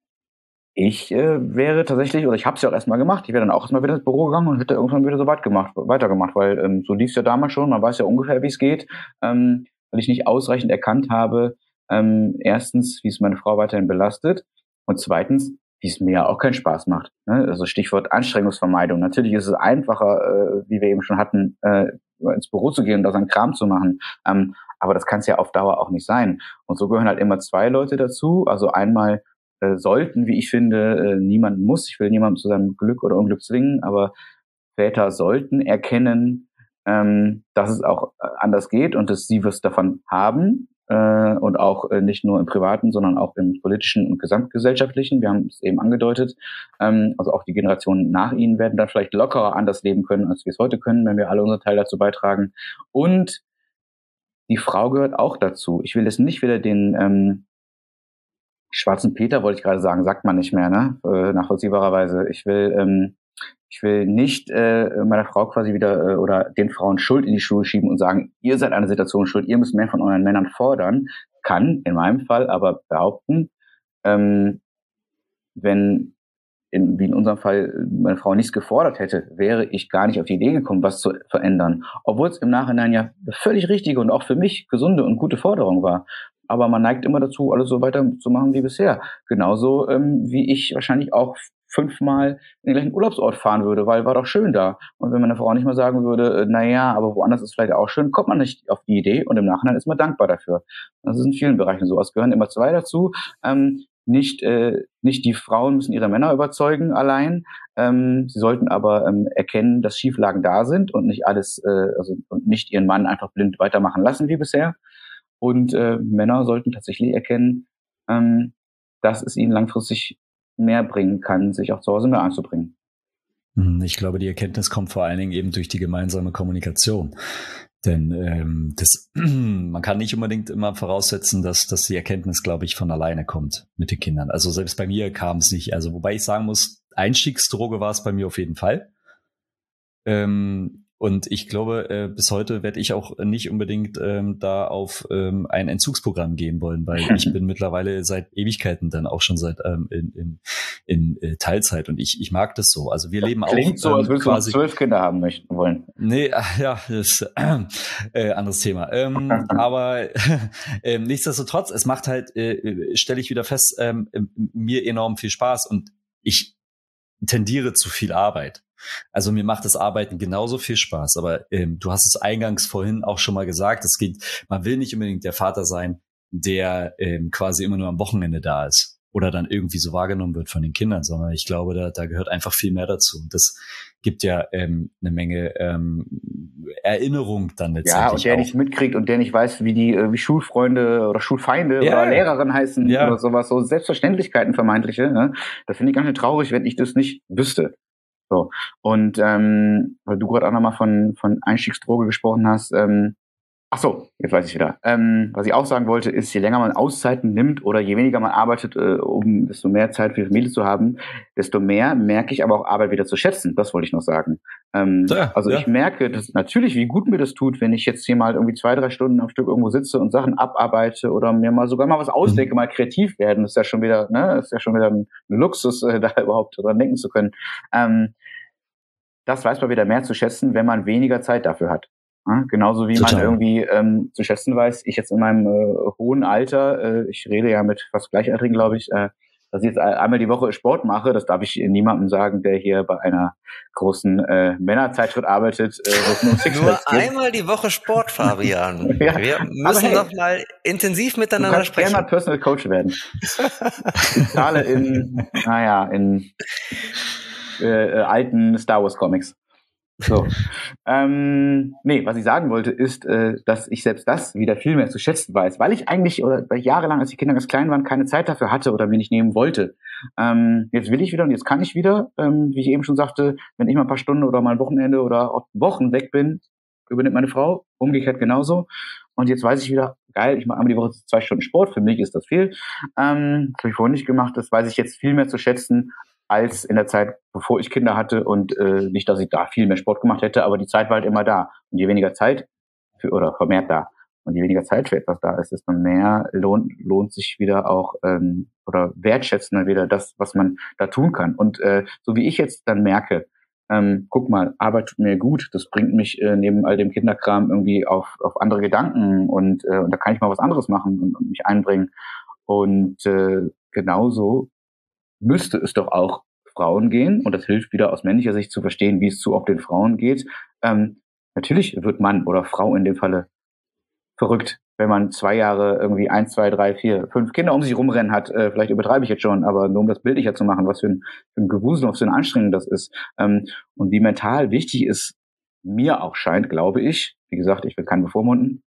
ich äh, wäre tatsächlich, oder ich habe es ja auch erstmal gemacht, ich wäre dann auch erstmal wieder ins Büro gegangen und hätte irgendwann wieder so weit gemacht, weitergemacht, weil ähm, so lief es ja damals schon, man weiß ja ungefähr, wie es geht, ähm, weil ich nicht ausreichend erkannt habe, ähm, erstens, wie es meine Frau weiterhin belastet und zweitens, wie es mir ja auch keinen Spaß macht. Ne? Also Stichwort Anstrengungsvermeidung. Natürlich ist es einfacher, äh, wie wir eben schon hatten, äh, ins Büro zu gehen und da seinen Kram zu machen, ähm, aber das kann es ja auf Dauer auch nicht sein. Und so gehören halt immer zwei Leute dazu, also einmal äh, sollten, wie ich finde, äh, niemand muss, ich will niemanden zu seinem Glück oder Unglück zwingen, aber Väter sollten erkennen, ähm, dass es auch äh, anders geht und dass sie was davon haben äh, und auch äh, nicht nur im Privaten, sondern auch im politischen und gesamtgesellschaftlichen. Wir haben es eben angedeutet, ähm, also auch die Generationen nach ihnen werden dann vielleicht lockerer anders leben können, als wir es heute können, wenn wir alle unseren Teil dazu beitragen. Und die Frau gehört auch dazu. Ich will jetzt nicht wieder den ähm, schwarzen Peter, wollte ich gerade sagen, sagt man nicht mehr, ne? Äh, nachvollziehbarerweise. Ich will, ähm, ich will nicht äh, meiner Frau quasi wieder äh, oder den Frauen Schuld in die Schuhe schieben und sagen, ihr seid eine Situation schuld, ihr müsst mehr von euren Männern fordern. Kann in meinem Fall aber behaupten, ähm, wenn in, wie in unserem Fall meine Frau nichts gefordert hätte, wäre ich gar nicht auf die Idee gekommen, was zu verändern. Obwohl es im Nachhinein ja völlig richtige und auch für mich gesunde und gute Forderung war. Aber man neigt immer dazu, alles so weiterzumachen wie bisher. Genauso ähm, wie ich wahrscheinlich auch fünfmal in den gleichen Urlaubsort fahren würde, weil war doch schön da. Und wenn meine Frau nicht mal sagen würde, äh, naja, aber woanders ist vielleicht auch schön, kommt man nicht auf die Idee und im Nachhinein ist man dankbar dafür. Das ist in vielen Bereichen so. Es gehören immer zwei dazu. Ähm, nicht äh, nicht die Frauen müssen ihre Männer überzeugen allein. Ähm, sie sollten aber ähm, erkennen, dass Schieflagen da sind und nicht alles, äh, also und nicht ihren Mann einfach blind weitermachen lassen wie bisher. Und äh, Männer sollten tatsächlich erkennen, ähm, dass es ihnen langfristig mehr bringen kann, sich auch zu Hause mehr einzubringen. Ich glaube, die Erkenntnis kommt vor allen Dingen eben durch die gemeinsame Kommunikation. Denn ähm, das, man kann nicht unbedingt immer voraussetzen, dass, dass die Erkenntnis, glaube ich, von alleine kommt mit den Kindern. Also selbst bei mir kam es nicht. Also wobei ich sagen muss, Einstiegsdroge war es bei mir auf jeden Fall. Ähm, und ich glaube, äh, bis heute werde ich auch nicht unbedingt ähm, da auf ähm, ein Entzugsprogramm gehen wollen, weil ich bin mittlerweile seit Ewigkeiten dann auch schon seit ähm, in, in, in äh, Teilzeit und ich, ich mag das so. Also wir das leben klingt auch so, als ähm, würdest quasi du noch zwölf Kinder haben möchten wollen. Nee, ja, das ist äh, anderes Thema. Ähm, aber äh, nichtsdestotrotz, es macht halt, äh, stelle ich wieder fest, ähm, mir enorm viel Spaß und ich tendiere zu viel Arbeit. Also mir macht das Arbeiten genauso viel Spaß, aber ähm, du hast es eingangs vorhin auch schon mal gesagt, es geht, man will nicht unbedingt der Vater sein, der ähm, quasi immer nur am Wochenende da ist oder dann irgendwie so wahrgenommen wird von den Kindern, sondern ich glaube, da, da gehört einfach viel mehr dazu. Und das gibt ja ähm, eine Menge ähm, Erinnerung dann letztendlich Ja, und der auch. nichts mitkriegt und der nicht weiß, wie die wie Schulfreunde oder Schulfeinde Ja, oder Lehrerin heißen ja. oder sowas, so Selbstverständlichkeiten vermeintliche. Ne? Das finde ich ganz schön traurig, wenn ich das nicht wüsste. So. Und ähm, weil du gerade auch nochmal von, von Einstiegsdroge gesprochen hast, ähm, ach so, jetzt weiß ich wieder. Ähm, was ich auch sagen wollte, ist, je länger man Auszeiten nimmt oder je weniger man arbeitet, äh, um desto mehr Zeit für die Familie zu haben, desto mehr merke ich aber auch Arbeit wieder zu schätzen. Das wollte ich noch sagen. Ähm, Ja, also ja. ich merke dass natürlich, wie gut mir das tut, wenn ich jetzt hier mal irgendwie zwei, drei Stunden am Stück irgendwo sitze und Sachen abarbeite oder mir mal sogar mal was ausdenke, mhm. mal kreativ werden. Das ist ja schon wieder, ne, das ist ja schon wieder ein Luxus, äh, da überhaupt dran denken zu können. Ähm, das weiß man wieder mehr zu schätzen, wenn man weniger Zeit dafür hat. Ja, genauso wie Total. man irgendwie ähm, zu schätzen weiß, ich jetzt in meinem äh, hohen Alter, äh, ich rede ja mit fast Gleichaltrigen, glaube ich, äh, dass ich jetzt einmal die Woche Sport mache, das darf ich niemandem sagen, der hier bei einer großen äh, Männerzeitschrift arbeitet. Äh, nur nur einmal die Woche Sport, Fabian. Ja, wir müssen hey, noch mal intensiv miteinander du kannst sprechen. gerne mal Personal Coach werden. Ich zahle in, naja, in äh, alten Star Wars Comics. So. ähm, nee, was ich sagen wollte, ist, äh, dass ich selbst das wieder viel mehr zu schätzen weiß, weil ich eigentlich, oder weil ich jahrelang, als die Kinder ganz klein waren, keine Zeit dafür hatte oder mir nicht nehmen wollte. Ähm, jetzt will ich wieder und jetzt kann ich wieder, ähm, wie ich eben schon sagte, wenn ich mal ein paar Stunden oder mal ein Wochenende oder auch Wochen weg bin, übernimmt meine Frau, umgekehrt genauso. Und jetzt weiß ich wieder, geil, ich mache einmal die Woche zwei Stunden Sport, für mich ist das viel. Ähm, das habe ich vorhin nicht gemacht, das weiß ich jetzt viel mehr zu schätzen, als in der Zeit, bevor ich Kinder hatte und äh, nicht, dass ich da viel mehr Sport gemacht hätte, aber die Zeit war halt immer da. Und je weniger Zeit für, oder vermehrt da und je weniger Zeit für etwas da ist, desto mehr lohnt, lohnt sich wieder auch ähm, oder wertschätzen dann wieder das, was man da tun kann. Und äh, so wie ich jetzt dann merke, ähm, guck mal, Arbeit tut mir gut, das bringt mich äh, neben all dem Kinderkram irgendwie auf, auf andere Gedanken und, äh, und da kann ich mal was anderes machen und, und mich einbringen. Und äh, genauso müsste es doch auch Frauen gehen, und das hilft wieder aus männlicher Sicht zu verstehen, wie es zu oft den Frauen geht. Ähm, natürlich wird Mann oder Frau in dem Falle verrückt, wenn man zwei Jahre irgendwie eins, zwei, drei, vier, fünf Kinder um sich rumrennen hat. Äh, vielleicht übertreibe ich jetzt schon, aber nur um das bildlicher zu machen, was für ein, für ein Gewusel, was für eine Anstrengung das ist. Ähm, und wie mental wichtig es mir auch scheint, glaube ich, wie gesagt, ich will keinen bevormunden,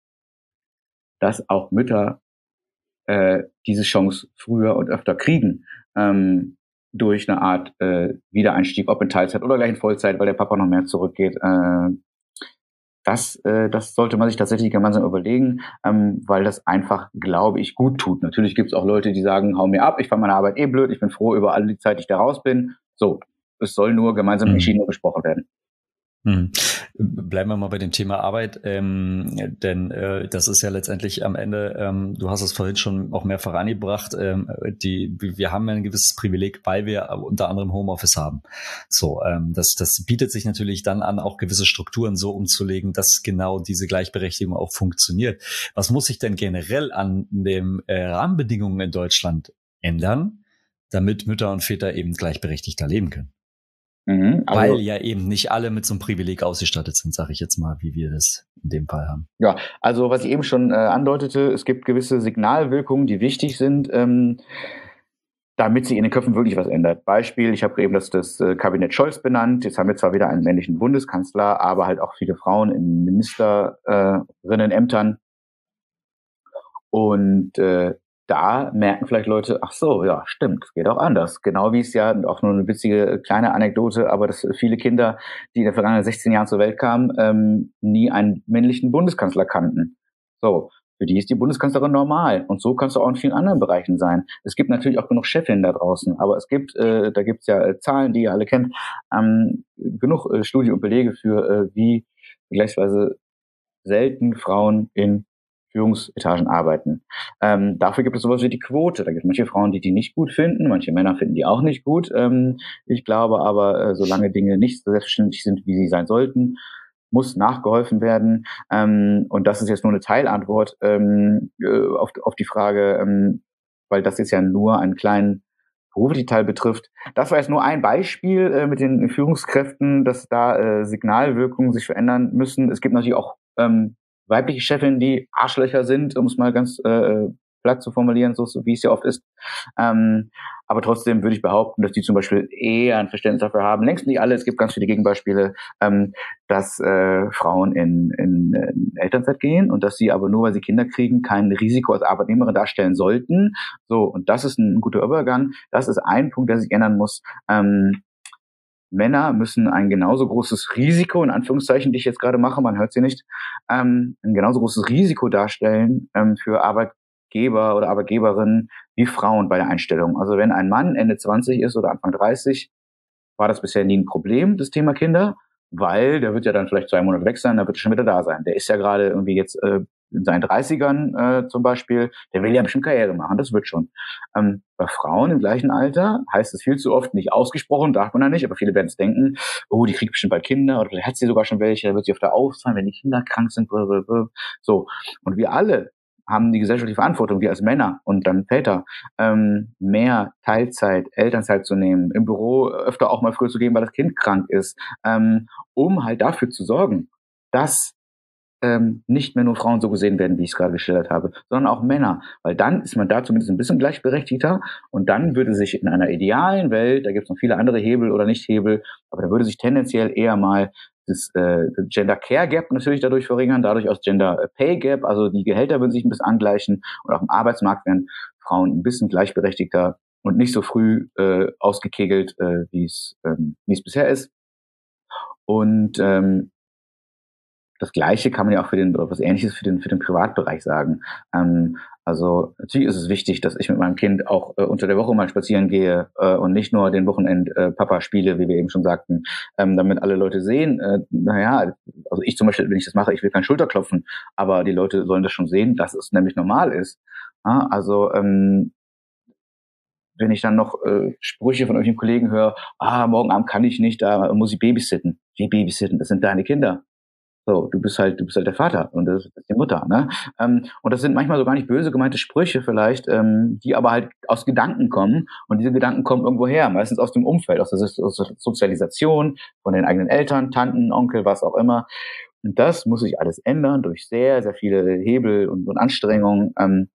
dass auch Mütter äh, diese Chance früher und öfter kriegen, ähm, durch eine Art äh, Wiedereinstieg, ob in Teilzeit oder gleich in Vollzeit, weil der Papa noch mehr zurückgeht. Äh, das, äh, das sollte man sich tatsächlich gemeinsam überlegen, ähm, weil das einfach, glaube ich, gut tut. Natürlich gibt es auch Leute, die sagen, hau mir ab, ich fand meine Arbeit eh blöd, ich bin froh über all die Zeit, die ich da raus bin. So, es soll nur gemeinsam mhm. entschieden und besprochen werden. Hm. Bleiben wir mal bei dem Thema Arbeit, ähm, denn äh, das ist ja letztendlich am Ende, ähm, du hast es vorhin schon auch mehrfach angebracht, ähm, die, wir haben ja ein gewisses Privileg, weil wir unter anderem Homeoffice haben. So, ähm, das, das bietet sich natürlich dann an, auch gewisse Strukturen so umzulegen, dass genau diese Gleichberechtigung auch funktioniert. Was muss sich denn generell an den äh, Rahmenbedingungen in Deutschland ändern, damit Mütter und Väter eben gleichberechtigter leben können? Mhm, also, weil ja eben nicht alle mit so einem Privileg ausgestattet sind, sage ich jetzt mal, wie wir das in dem Fall haben. Ja, also was ich eben schon äh, andeutete, es gibt gewisse Signalwirkungen, die wichtig sind, ähm, damit sich in den Köpfen wirklich was ändert. Beispiel, ich habe eben das, das äh, Kabinett Scholz benannt, jetzt haben wir zwar wieder einen männlichen Bundeskanzler, aber halt auch viele Frauen in Ministerinnenämtern. Und äh, da merken vielleicht Leute, ach so, ja, stimmt, geht auch anders. Genau wie es ja, auch nur eine witzige kleine Anekdote, aber dass viele Kinder, die in den vergangenen sechzehn Jahren zur Welt kamen, ähm, nie einen männlichen Bundeskanzler kannten. So, für die ist die Bundeskanzlerin normal. Und so kannst du auch in vielen anderen Bereichen sein. Es gibt natürlich auch genug Chefinnen da draußen, aber es gibt, äh, da gibt's ja äh, Zahlen, die ihr alle kennt, ähm, genug äh, Studien und Belege für, äh, wie vergleichsweise selten Frauen in Führungsetagen arbeiten. Ähm, dafür gibt es sowas wie die Quote. Da gibt es manche Frauen, die die nicht gut finden, manche Männer finden die auch nicht gut. Ähm, ich glaube aber, äh, solange Dinge nicht so selbstverständlich sind, wie sie sein sollten, muss nachgeholfen werden. Ähm, und das ist jetzt nur eine Teilantwort ähm, äh, auf, auf die Frage, ähm, weil das jetzt ja nur einen kleinen beruflichen Teil betrifft. Das war jetzt nur ein Beispiel äh, mit den Führungskräften, dass da äh, Signalwirkungen sich verändern müssen. Es gibt natürlich auch ähm, weibliche Chefinnen, die Arschlöcher sind, um es mal ganz äh, platt zu formulieren, so, so wie es ja oft ist. Ähm, aber trotzdem würde ich behaupten, dass die zum Beispiel eher ein Verständnis dafür haben. Längst nicht alle, es gibt ganz viele Gegenbeispiele, ähm, dass äh, Frauen in, in, in Elternzeit gehen und dass sie aber nur, weil sie Kinder kriegen, kein Risiko als Arbeitnehmerin darstellen sollten. So, und das ist ein guter Übergang. Das ist ein Punkt, der sich ändern muss. Ähm, Männer müssen ein genauso großes Risiko, in Anführungszeichen, die ich jetzt gerade mache, man hört sie nicht, ähm, ein genauso großes Risiko darstellen ähm, für Arbeitgeber oder Arbeitgeberinnen wie Frauen bei der Einstellung. Also wenn ein Mann Ende zwanzig ist oder Anfang dreißig, war das bisher nie ein Problem, das Thema Kinder, weil der wird ja dann vielleicht zwei Monate weg sein, dann wird er schon wieder da sein. Der ist ja gerade irgendwie jetzt äh, in seinen dreißigern äh, zum Beispiel, der will ja bestimmt Karriere machen, das wird schon. Ähm, bei Frauen im gleichen Alter heißt es viel zu oft, nicht ausgesprochen, darf man ja nicht, aber viele werden es denken, oh, die kriegt bestimmt bald Kinder oder vielleicht hat sie sogar schon welche, da wird sie auf der ausfallen, wenn die Kinder krank sind, blablabla. So. Und wir alle haben die gesellschaftliche Verantwortung, wir als Männer und dann Väter, ähm, mehr Teilzeit, Elternzeit zu nehmen, im Büro öfter auch mal früher zu gehen, weil das Kind krank ist, ähm, um halt dafür zu sorgen, dass ähm, nicht mehr nur Frauen so gesehen werden, wie ich es gerade geschildert habe, sondern auch Männer. Weil dann ist man da zumindest ein bisschen gleichberechtigter und dann würde sich in einer idealen Welt, da gibt es noch viele andere Hebel oder Nicht-Hebel, aber da würde sich tendenziell eher mal das äh, Gender Care Gap natürlich dadurch verringern, dadurch aus Gender Pay Gap, also die Gehälter würden sich ein bisschen angleichen und auch im Arbeitsmarkt wären Frauen ein bisschen gleichberechtigter und nicht so früh äh, ausgekegelt, äh, wie es ähm, wie es bisher ist. Und ähm, das Gleiche kann man ja auch für den, oder was Ähnliches für den, für den Privatbereich sagen. Ähm, also, natürlich ist es wichtig, dass ich mit meinem Kind auch äh, unter der Woche mal spazieren gehe äh, und nicht nur den Wochenend äh, Papa spiele, wie wir eben schon sagten, ähm, damit alle Leute sehen, äh, naja, also ich zum Beispiel, wenn ich das mache, ich will kein Schulterklopfen, aber die Leute sollen das schon sehen, dass es nämlich normal ist. Ja, also, ähm, wenn ich dann noch äh, Sprüche von irgendwelchen Kollegen höre, ah, morgen Abend kann ich nicht, da muss ich babysitten. Wie babysitten? Das sind deine Kinder. So, du bist halt, du bist halt der Vater und das ist die Mutter, ne? Ähm, und das sind manchmal so gar nicht böse gemeinte Sprüche vielleicht, ähm, die aber halt aus Gedanken kommen und diese Gedanken kommen irgendwo her, meistens aus dem Umfeld, aus der, aus der Sozialisation von den eigenen Eltern, Tanten, Onkel, was auch immer. Und das muss sich alles ändern durch sehr, sehr viele Hebel und, und Anstrengungen, ähm,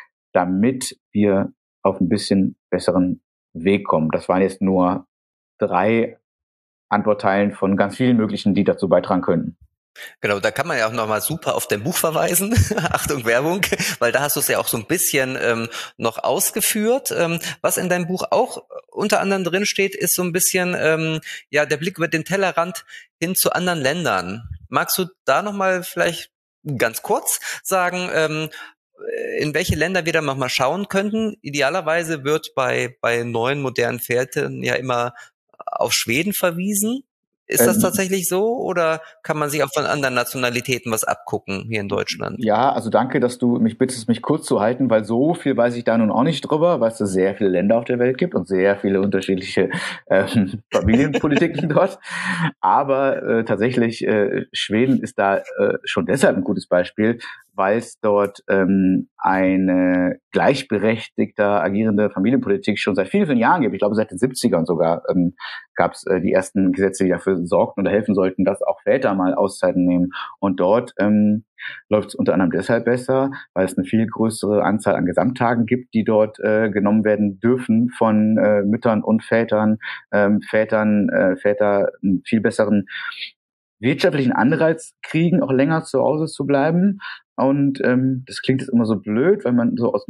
damit wir auf ein bisschen besseren Weg kommen. Das waren jetzt nur drei Antwortteilen von ganz vielen möglichen, die dazu beitragen könnten. Genau, da kann man ja auch nochmal super auf dein Buch verweisen. Achtung, Werbung, weil da hast du es ja auch so ein bisschen ähm, noch ausgeführt. Ähm, was in deinem Buch auch unter anderem drin steht, ist so ein bisschen ähm, ja der Blick über den Tellerrand hin zu anderen Ländern. Magst du da nochmal vielleicht ganz kurz sagen, ähm, in welche Länder wir da nochmal schauen könnten? Idealerweise wird bei bei neuen modernen Pferden ja immer auf Schweden verwiesen. Ist das tatsächlich so oder kann man sich auch von anderen Nationalitäten was abgucken hier in Deutschland? Ja, also danke, dass du mich bittest, mich kurz zu halten, weil so viel weiß ich da nun auch nicht drüber, weil es da sehr viele Länder auf der Welt gibt und sehr viele unterschiedliche ähm, Familienpolitiken dort. Aber äh, tatsächlich, äh, Schweden ist da äh, schon deshalb ein gutes Beispiel, weil es dort ähm, eine gleichberechtigter agierende Familienpolitik schon seit vielen, vielen Jahren gibt. Ich glaube, seit den siebzigern sogar ähm, gab es äh, die ersten Gesetze, die dafür sorgten oder helfen sollten, dass auch Väter mal Auszeiten nehmen. Und dort ähm, läuft es unter anderem deshalb besser, weil es eine viel größere Anzahl an Gesamttagen gibt, die dort äh, genommen werden dürfen von äh, Müttern und Vätern. Ähm, Vätern, äh, Väter einen viel besseren wirtschaftlichen Anreiz kriegen, auch länger zu Hause zu bleiben. Und ähm, das klingt jetzt immer so blöd, weil man so aus einer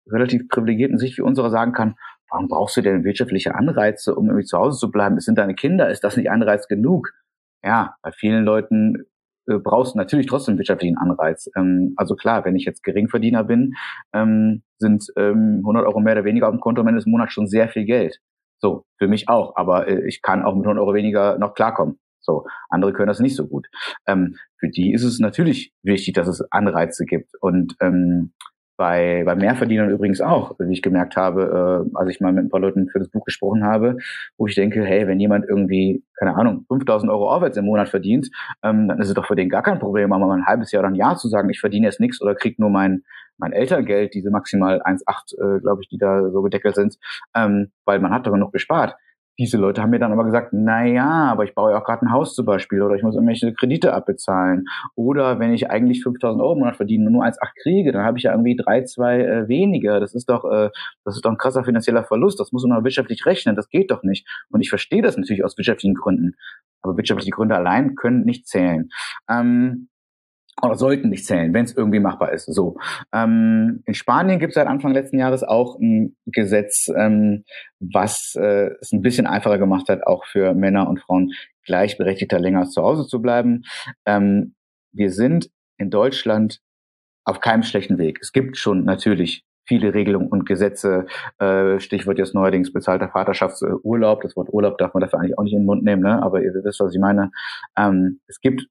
relativ privilegierten Sicht wie unserer sagen kann, warum brauchst du denn wirtschaftliche Anreize, um irgendwie zu Hause zu bleiben? Es sind deine Kinder, ist das nicht Anreiz genug? Ja, bei vielen Leuten äh, brauchst du natürlich trotzdem wirtschaftlichen Anreiz. Ähm, also klar, wenn ich jetzt Geringverdiener bin, ähm, sind ähm, hundert Euro mehr oder weniger auf dem Konto am Ende des Monats schon sehr viel Geld. So, für mich auch, aber äh, ich kann auch mit hundert Euro weniger noch klarkommen. So, andere können das nicht so gut. Ähm, für die ist es natürlich wichtig, dass es Anreize gibt. Und ähm, bei, bei Mehrverdienern übrigens auch, wie ich gemerkt habe, äh, als ich mal mit ein paar Leuten für das Buch gesprochen habe, wo ich denke, hey, wenn jemand irgendwie, keine Ahnung, fünftausend Euro aufwärts im Monat verdient, ähm, dann ist es doch für den gar kein Problem, aber mal ein halbes Jahr oder ein Jahr zu sagen, ich verdiene jetzt nichts oder krieg nur mein mein Elterngeld, diese maximal eins Komma acht, äh, glaube ich, die da so gedeckelt sind, ähm, weil man hat doch genug gespart. Diese Leute haben mir dann aber gesagt, na ja, aber ich baue ja auch gerade ein Haus zum Beispiel oder ich muss irgendwelche Kredite abbezahlen. Oder wenn ich eigentlich fünftausend Euro im Monat verdiene und nur eins Komma acht kriege, dann habe ich ja irgendwie drei, zwei äh, weniger. Das ist doch, äh, das ist doch ein krasser finanzieller Verlust. Das muss man doch wirtschaftlich rechnen. Das geht doch nicht. Und ich verstehe das natürlich aus wirtschaftlichen Gründen. Aber wirtschaftliche Gründe allein können nicht zählen. Ähm, oder sollten nicht zählen, wenn es irgendwie machbar ist. So, ähm, in Spanien gibt es seit Anfang letzten Jahres auch ein Gesetz, ähm, was äh, es ein bisschen einfacher gemacht hat, auch für Männer und Frauen gleichberechtigter länger zu Hause zu bleiben. Ähm, wir sind in Deutschland auf keinem schlechten Weg. Es gibt schon natürlich viele Regelungen und Gesetze, äh, Stichwort jetzt neuerdings bezahlter Vaterschaftsurlaub. Das Wort Urlaub darf man dafür eigentlich auch nicht in den Mund nehmen, ne? Aber ihr wisst, was ich meine. Ähm, es gibt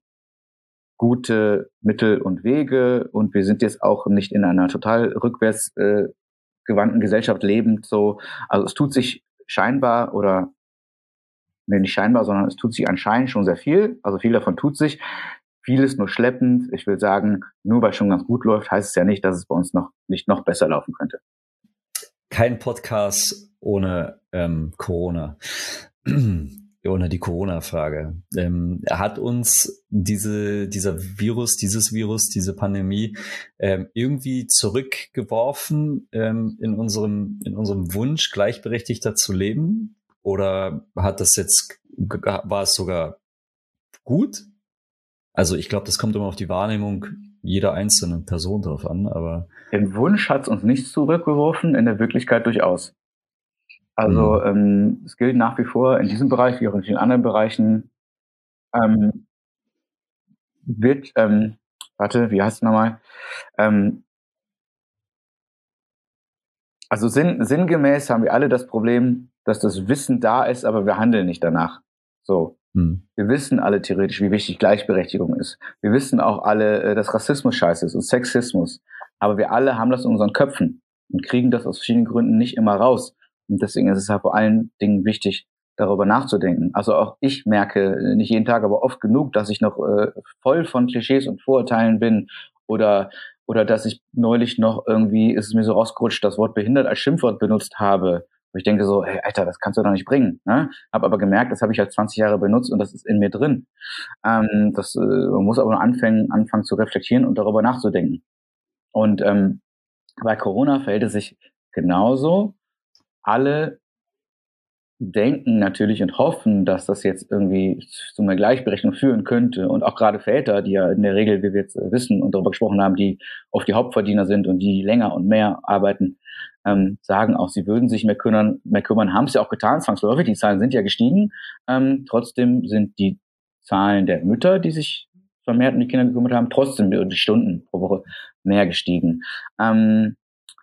gute Mittel und Wege und wir sind jetzt auch nicht in einer total rückwärts äh, gewandten Gesellschaft lebend. So, also es tut sich scheinbar oder nee, nicht scheinbar, sondern es tut sich anscheinend schon sehr viel. Also viel davon tut sich. Vieles nur schleppend. Ich will sagen, nur weil es schon ganz gut läuft, heißt es ja nicht, dass es bei uns noch nicht noch besser laufen könnte. Kein Podcast ohne ähm, Corona. Ohne die Corona-Frage. Ähm, hat uns diese, dieser Virus, dieses Virus, diese Pandemie ähm, irgendwie zurückgeworfen ähm, in unserem, in unserem Wunsch, gleichberechtigter zu leben? Oder hat das jetzt, war es sogar gut? Also ich glaube, das kommt immer auf die Wahrnehmung jeder einzelnen Person drauf an, aber... Im Wunsch hat es uns nicht zurückgeworfen, in der Wirklichkeit durchaus. Also mhm. ähm, es gilt nach wie vor in diesem Bereich, wie auch in vielen anderen Bereichen, ähm, wird, ähm, warte, wie heißt es nochmal? Ähm, also sinn, sinngemäß haben wir alle das Problem, dass das Wissen da ist, aber wir handeln nicht danach. So. Mhm. Wir wissen alle theoretisch, wie wichtig Gleichberechtigung ist. Wir wissen auch alle, dass Rassismus scheiße ist und Sexismus. Aber wir alle haben das in unseren Köpfen und kriegen das aus verschiedenen Gründen nicht immer raus. Und deswegen ist es halt vor allen Dingen wichtig, darüber nachzudenken. Also auch ich merke, nicht jeden Tag, aber oft genug, dass ich noch äh, voll von Klischees und Vorurteilen bin oder oder dass ich neulich noch irgendwie, ist es mir so rausgerutscht, das Wort behindert als Schimpfwort benutzt habe. Und ich denke so, hey, Alter, das kannst du doch nicht bringen. Ne? Habe aber gemerkt, das habe ich halt zwanzig Jahre benutzt und das ist in mir drin. Ähm, das äh, man muss aber nur anfangen, anfangen zu reflektieren und darüber nachzudenken. Und ähm, bei Corona verhält es sich genauso. Alle denken natürlich und hoffen, dass das jetzt irgendwie zu einer Gleichberechtigung führen könnte. Und auch gerade Väter, die ja in der Regel, wie wir jetzt wissen und darüber gesprochen haben, die oft die Hauptverdiener sind und die länger und mehr arbeiten, ähm, sagen auch, sie würden sich mehr kümmern, mehr kümmern, haben es ja auch getan, zwangsläufig, die Zahlen sind ja gestiegen. Ähm, trotzdem sind die Zahlen der Mütter, die sich vermehrt um die Kinder gekümmert haben, trotzdem die Stunden pro Woche mehr gestiegen. Ähm,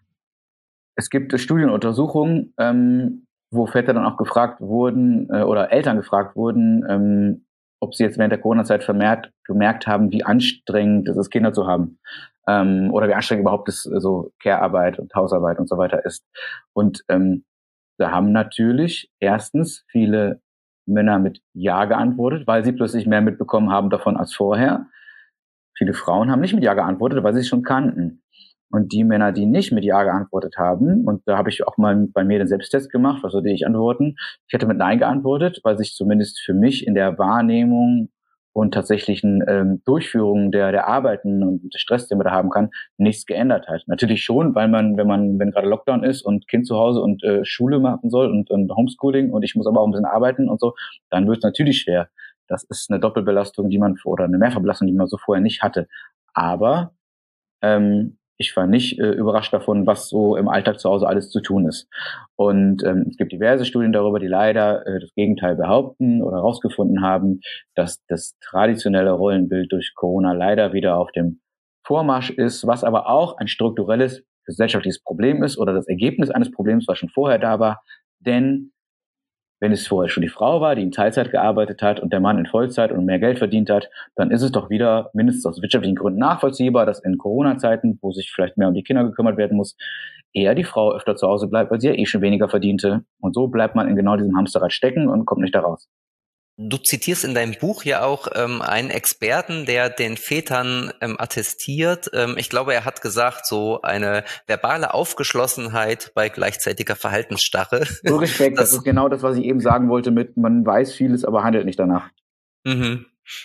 es gibt Studienuntersuchungen, ähm, wo Väter dann auch gefragt wurden äh, oder Eltern gefragt wurden, ähm, ob sie jetzt während der Corona-Zeit vermehrt gemerkt haben, wie anstrengend es ist, Kinder zu haben ähm, oder wie anstrengend überhaupt das, so Care-Arbeit und Hausarbeit und so weiter ist. Und ähm, da haben natürlich erstens viele Männer mit Ja geantwortet, weil sie plötzlich mehr mitbekommen haben davon als vorher. Viele Frauen haben nicht mit Ja geantwortet, weil sie es schon kannten. Und die Männer, die nicht mit Ja geantwortet haben, und da habe ich auch mal bei mir den Selbsttest gemacht, was würde ich antworten? Ich hätte mit Nein geantwortet, weil sich zumindest für mich in der Wahrnehmung und tatsächlichen ähm, Durchführung der der Arbeiten und des Stress, den man da haben kann, nichts geändert hat. Natürlich schon, weil man, wenn man, wenn gerade Lockdown ist und Kind zu Hause und äh, Schule machen soll und, und Homeschooling und ich muss aber auch ein bisschen arbeiten und so, dann wird es natürlich schwer. Das ist eine Doppelbelastung, die man oder eine Mehrfachbelastung, die man so vorher nicht hatte. Aber ähm, ich war nicht äh, überrascht davon, was so im Alltag zu Hause alles zu tun ist. Und ähm, es gibt diverse Studien darüber, die leider äh, das Gegenteil behaupten oder herausgefunden haben, dass das traditionelle Rollenbild durch Corona leider wieder auf dem Vormarsch ist, was aber auch ein strukturelles gesellschaftliches Problem ist oder das Ergebnis eines Problems, was schon vorher da war. Denn wenn es vorher schon die Frau war, die in Teilzeit gearbeitet hat und der Mann in Vollzeit und mehr Geld verdient hat, dann ist es doch wieder mindestens aus wirtschaftlichen Gründen nachvollziehbar, dass in Corona-Zeiten, wo sich vielleicht mehr um die Kinder gekümmert werden muss, eher die Frau öfter zu Hause bleibt, weil sie ja eh schon weniger verdiente. Und so bleibt man in genau diesem Hamsterrad stecken und kommt nicht da raus. Du zitierst in deinem Buch ja auch ähm, einen Experten, der den Vätern ähm, attestiert. Ähm, ich glaube, er hat gesagt, so eine verbale Aufgeschlossenheit bei gleichzeitiger Verhaltensstarre. So Respekt, das, das ist genau das, was ich eben sagen wollte mit, man weiß vieles, aber handelt nicht danach. Mhm.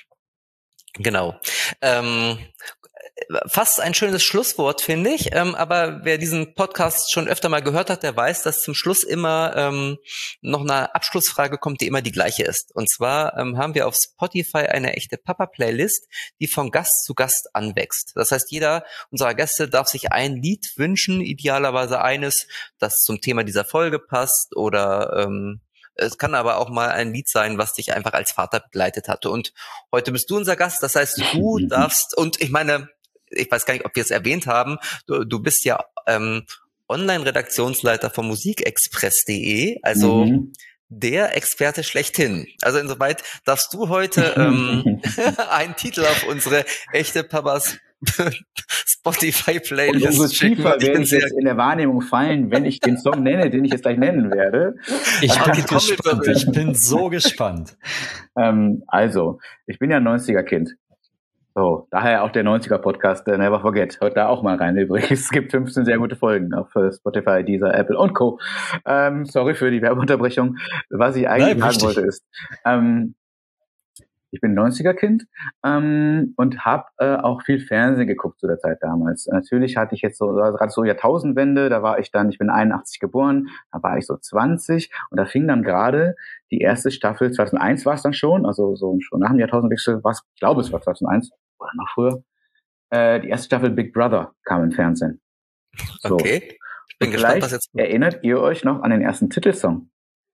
Genau. Ähm, fast ein schönes Schlusswort, finde ich. Ähm, aber wer diesen Podcast schon öfter mal gehört hat, der weiß, dass zum Schluss immer ähm, noch eine Abschlussfrage kommt, die immer die gleiche ist. Und zwar ähm, haben wir auf Spotify eine echte Papa-Playlist, die von Gast zu Gast anwächst. Das heißt, jeder unserer Gäste darf sich ein Lied wünschen, idealerweise eines, das zum Thema dieser Folge passt oder ähm, es kann aber auch mal ein Lied sein, was dich einfach als Vater begleitet hatte. Und heute bist du unser Gast, das heißt, du darfst, und ich meine, ich weiß gar nicht, ob wir es erwähnt haben, du, du bist ja ähm, Online-Redaktionsleiter von musikexpress punkt de, also mhm. der Experte schlechthin. Also insoweit darfst du heute ähm, einen Titel auf unsere echte Papas Spotify-Playlist und umso schicken. tiefer werde ich jetzt in der Wahrnehmung fallen, wenn ich den Song nenne, den ich jetzt gleich nennen werde. Ich bin gespannt. Ich bin so gespannt. Ähm, also, ich bin ja ein neunziger-Kind. So, daher auch der neunziger-Podcast äh, Never Forget. Hört da auch mal rein übrigens. Es gibt fünfzehn sehr gute Folgen auf äh, Spotify, Deezer, Apple und Co. Ähm, sorry für die Werbeunterbrechung. Was ich eigentlich Nein, sagen wollte ist, ähm, ich bin neunziger-Kind ähm, und habe äh, auch viel Fernsehen geguckt zu der Zeit damals. Natürlich hatte ich jetzt so gerade so Jahrtausendwende, da war ich dann, ich bin einundachtzig geboren, da war ich so zwanzig und da fing dann gerade die erste Staffel, zweitausendeins war es dann schon, also so schon nach dem Jahrtausendwechsel, was ich glaube es war zweitausendeins oder noch früher, äh, die erste Staffel Big Brother kam im Fernsehen. So. Okay, ich bin gespannt, was jetzt... Erinnert ihr euch noch an den ersten Titelsong?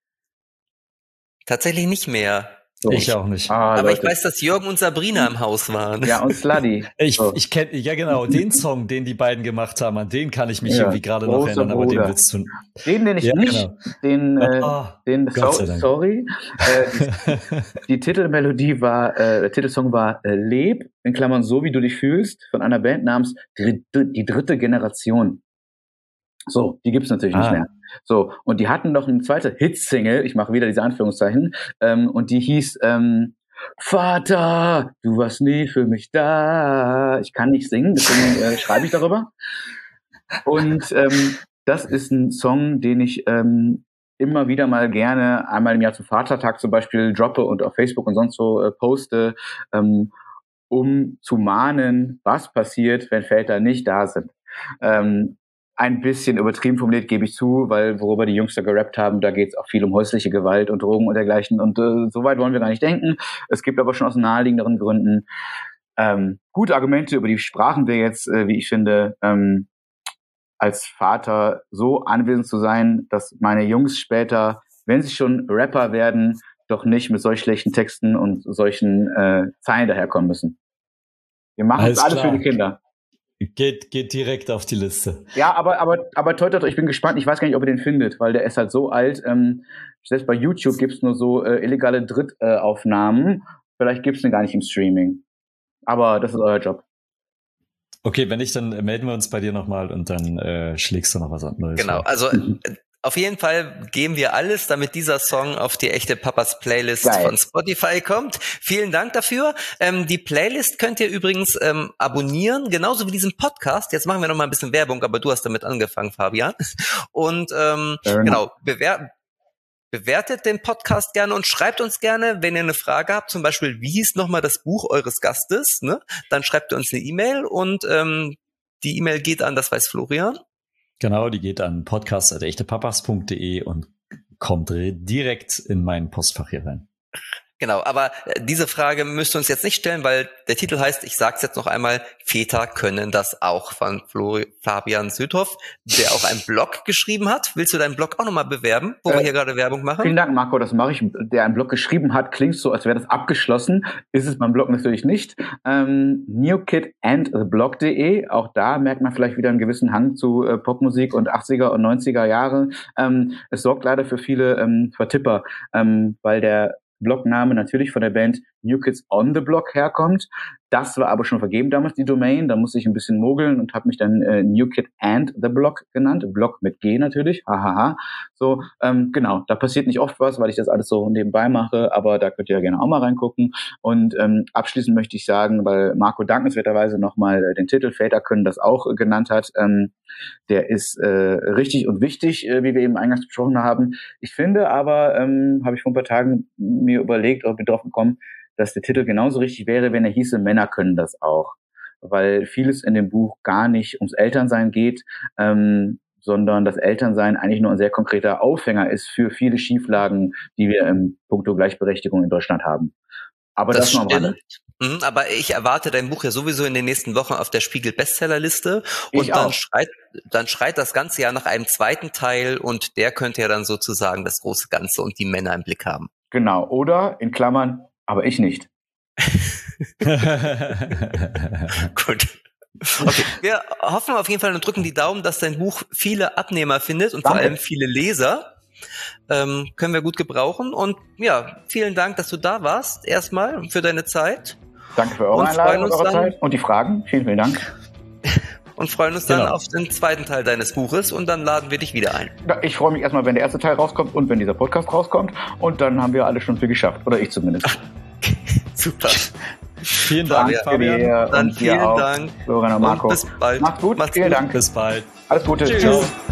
Tatsächlich nicht mehr. So. Ich auch nicht. Ah, aber Leute. Ich weiß, dass Jürgen und Sabrina im Haus waren. Ja, und Sluddy. Ich, so. ich kenne, ja genau, den Song, den die beiden gemacht haben, an den kann ich mich ja, irgendwie gerade noch erinnern, aber den willst du... Den, den ich ja, nicht, genau. den, äh, oh, den, so, sorry, äh, die, die Titelmelodie war, äh, der Titelsong war äh, Leb, in Klammern so, wie du dich fühlst, von einer Band namens Die, die dritte Generation. So, die gibt's natürlich ah. nicht mehr. So, und die hatten noch eine zweite Hitsingle, ich mache wieder diese Anführungszeichen, ähm, und die hieß ähm, Vater, du warst nie für mich da. Ich kann nicht singen, deswegen äh, schreibe ich darüber. Und ähm, das ist ein Song, den ich ähm, immer wieder mal gerne einmal im Jahr zum Vatertag zum Beispiel droppe und auf Facebook und sonst so äh, poste, ähm, um zu mahnen, was passiert, wenn Väter nicht da sind. Ähm, Ein bisschen übertrieben formuliert, gebe ich zu, weil worüber die Jungs da gerappt haben, da geht es auch viel um häusliche Gewalt und Drogen und dergleichen. Und äh, so weit wollen wir gar nicht denken. Es gibt aber schon aus naheliegenderen Gründen ähm, gute Argumente, über die sprachen wir jetzt, äh, wie ich finde, ähm, als Vater so anwesend zu sein, dass meine Jungs später, wenn sie schon Rapper werden, doch nicht mit solch schlechten Texten und solchen äh, Zeilen daherkommen müssen. Wir machen es alles für die Kinder. Geht, geht direkt auf die Liste. Ja, aber, aber, aber toi, toi, toi, ich bin gespannt. Ich weiß gar nicht, ob ihr den findet, weil der ist halt so alt. Ähm, selbst bei YouTube gibt's nur so äh, illegale Drittaufnahmen. Äh, Vielleicht gibt's den gar nicht im Streaming. Aber das ist euer Job. Okay, wenn nicht, dann melden wir uns bei dir nochmal und dann äh, schlägst du noch was anderes. Genau, also auf jeden Fall geben wir alles, damit dieser Song auf die echte Papas Playlist Geil. Von Spotify kommt. Vielen Dank dafür. Ähm, die Playlist könnt ihr übrigens ähm, abonnieren, genauso wie diesen Podcast. Jetzt machen wir noch mal ein bisschen Werbung, aber du hast damit angefangen, Fabian. Und ähm, genau, bewer- bewertet den Podcast gerne und schreibt uns gerne, wenn ihr eine Frage habt, zum Beispiel, wie hieß nochmal das Buch eures Gastes, ne? Dann schreibt ihr uns eine E-Mail und ähm, die E-Mail geht an, das weiß Florian. Genau, die geht an podcast at echtepapas punkt de und kommt direkt in mein Postfach hier rein. Genau, aber diese Frage müsst ihr uns jetzt nicht stellen, weil der Titel heißt, ich sag's jetzt noch einmal, Väter können das auch, von Flori- Fabian Südhoff, der auch einen Blog geschrieben hat. Willst du deinen Blog auch nochmal bewerben, wo äh, wir hier gerade Werbung machen? Vielen Dank, Marco, das mache ich. Der einen Blog geschrieben hat, klingt so, als wäre das abgeschlossen. Ist es beim Blog natürlich nicht. Ähm, newkidandtheblog punkt de, auch da merkt man vielleicht wieder einen gewissen Hang zu äh, Popmusik und achtziger und neunziger Jahre. Ähm, es sorgt leider für viele ähm, Vertipper, ähm, weil der Blogname natürlich von der Band New Kids on the Block herkommt. Das war aber schon vergeben damals, die Domain. Da musste ich ein bisschen mogeln und habe mich dann äh, New Kid and the Block genannt. Block mit G natürlich. Hahaha. So, ähm, genau. Da passiert nicht oft was, weil ich das alles so nebenbei mache. Aber da könnt ihr ja gerne auch mal reingucken. Und ähm, abschließend möchte ich sagen, weil Marco dankenswerterweise nochmal äh, den Titel Väter können das auch äh, genannt hat. Ähm, der ist äh, richtig und wichtig, äh, wie wir eben eingangs besprochen haben. Ich finde aber, ähm, habe ich vor ein paar Tagen mir überlegt, ob wir drauf gekommen, dass der Titel genauso richtig wäre, wenn er hieße, Männer können das auch. Weil vieles in dem Buch gar nicht ums Elternsein geht, ähm, sondern das Elternsein eigentlich nur ein sehr konkreter Aufhänger ist für viele Schieflagen, die wir im Punkto Gleichberechtigung in Deutschland haben. Aber das, das nur am Rande. Mhm, aber ich erwarte dein Buch ja sowieso in den nächsten Wochen auf der Spiegel-Bestsellerliste. Und Ich dann auch. schreit, dann schreit das Ganze ja nach einem zweiten Teil und der könnte ja dann sozusagen das große Ganze und die Männer im Blick haben. Genau. Oder, in Klammern, aber ich nicht. Gut. Okay, wir hoffen auf jeden Fall und drücken die Daumen, dass dein Buch viele Abnehmer findet und Danke. vor allem viele Leser. Ähm, können wir gut gebrauchen. Und ja, vielen Dank, dass du da warst, erstmal und für deine Zeit. Danke für eure Und Einladung und freuen eure uns dann- Zeit und die Fragen. Vielen, vielen Dank. Und freuen uns Genau. dann auf den zweiten Teil deines Buches und dann laden wir dich wieder ein. Ja, ich freue mich erstmal, wenn der erste Teil rauskommt und wenn dieser Podcast rauskommt. Und dann haben wir alle schon viel geschafft. Oder ich zumindest. Super. Vielen Dank, Danke Fabian. dir Dann und dir vielen auch, Dank. Florian und Marco. Und bis bald. Macht's gut. Macht's Vielen gut. Dank. Bis bald. Alles Gute. Tschüss. Tschüss.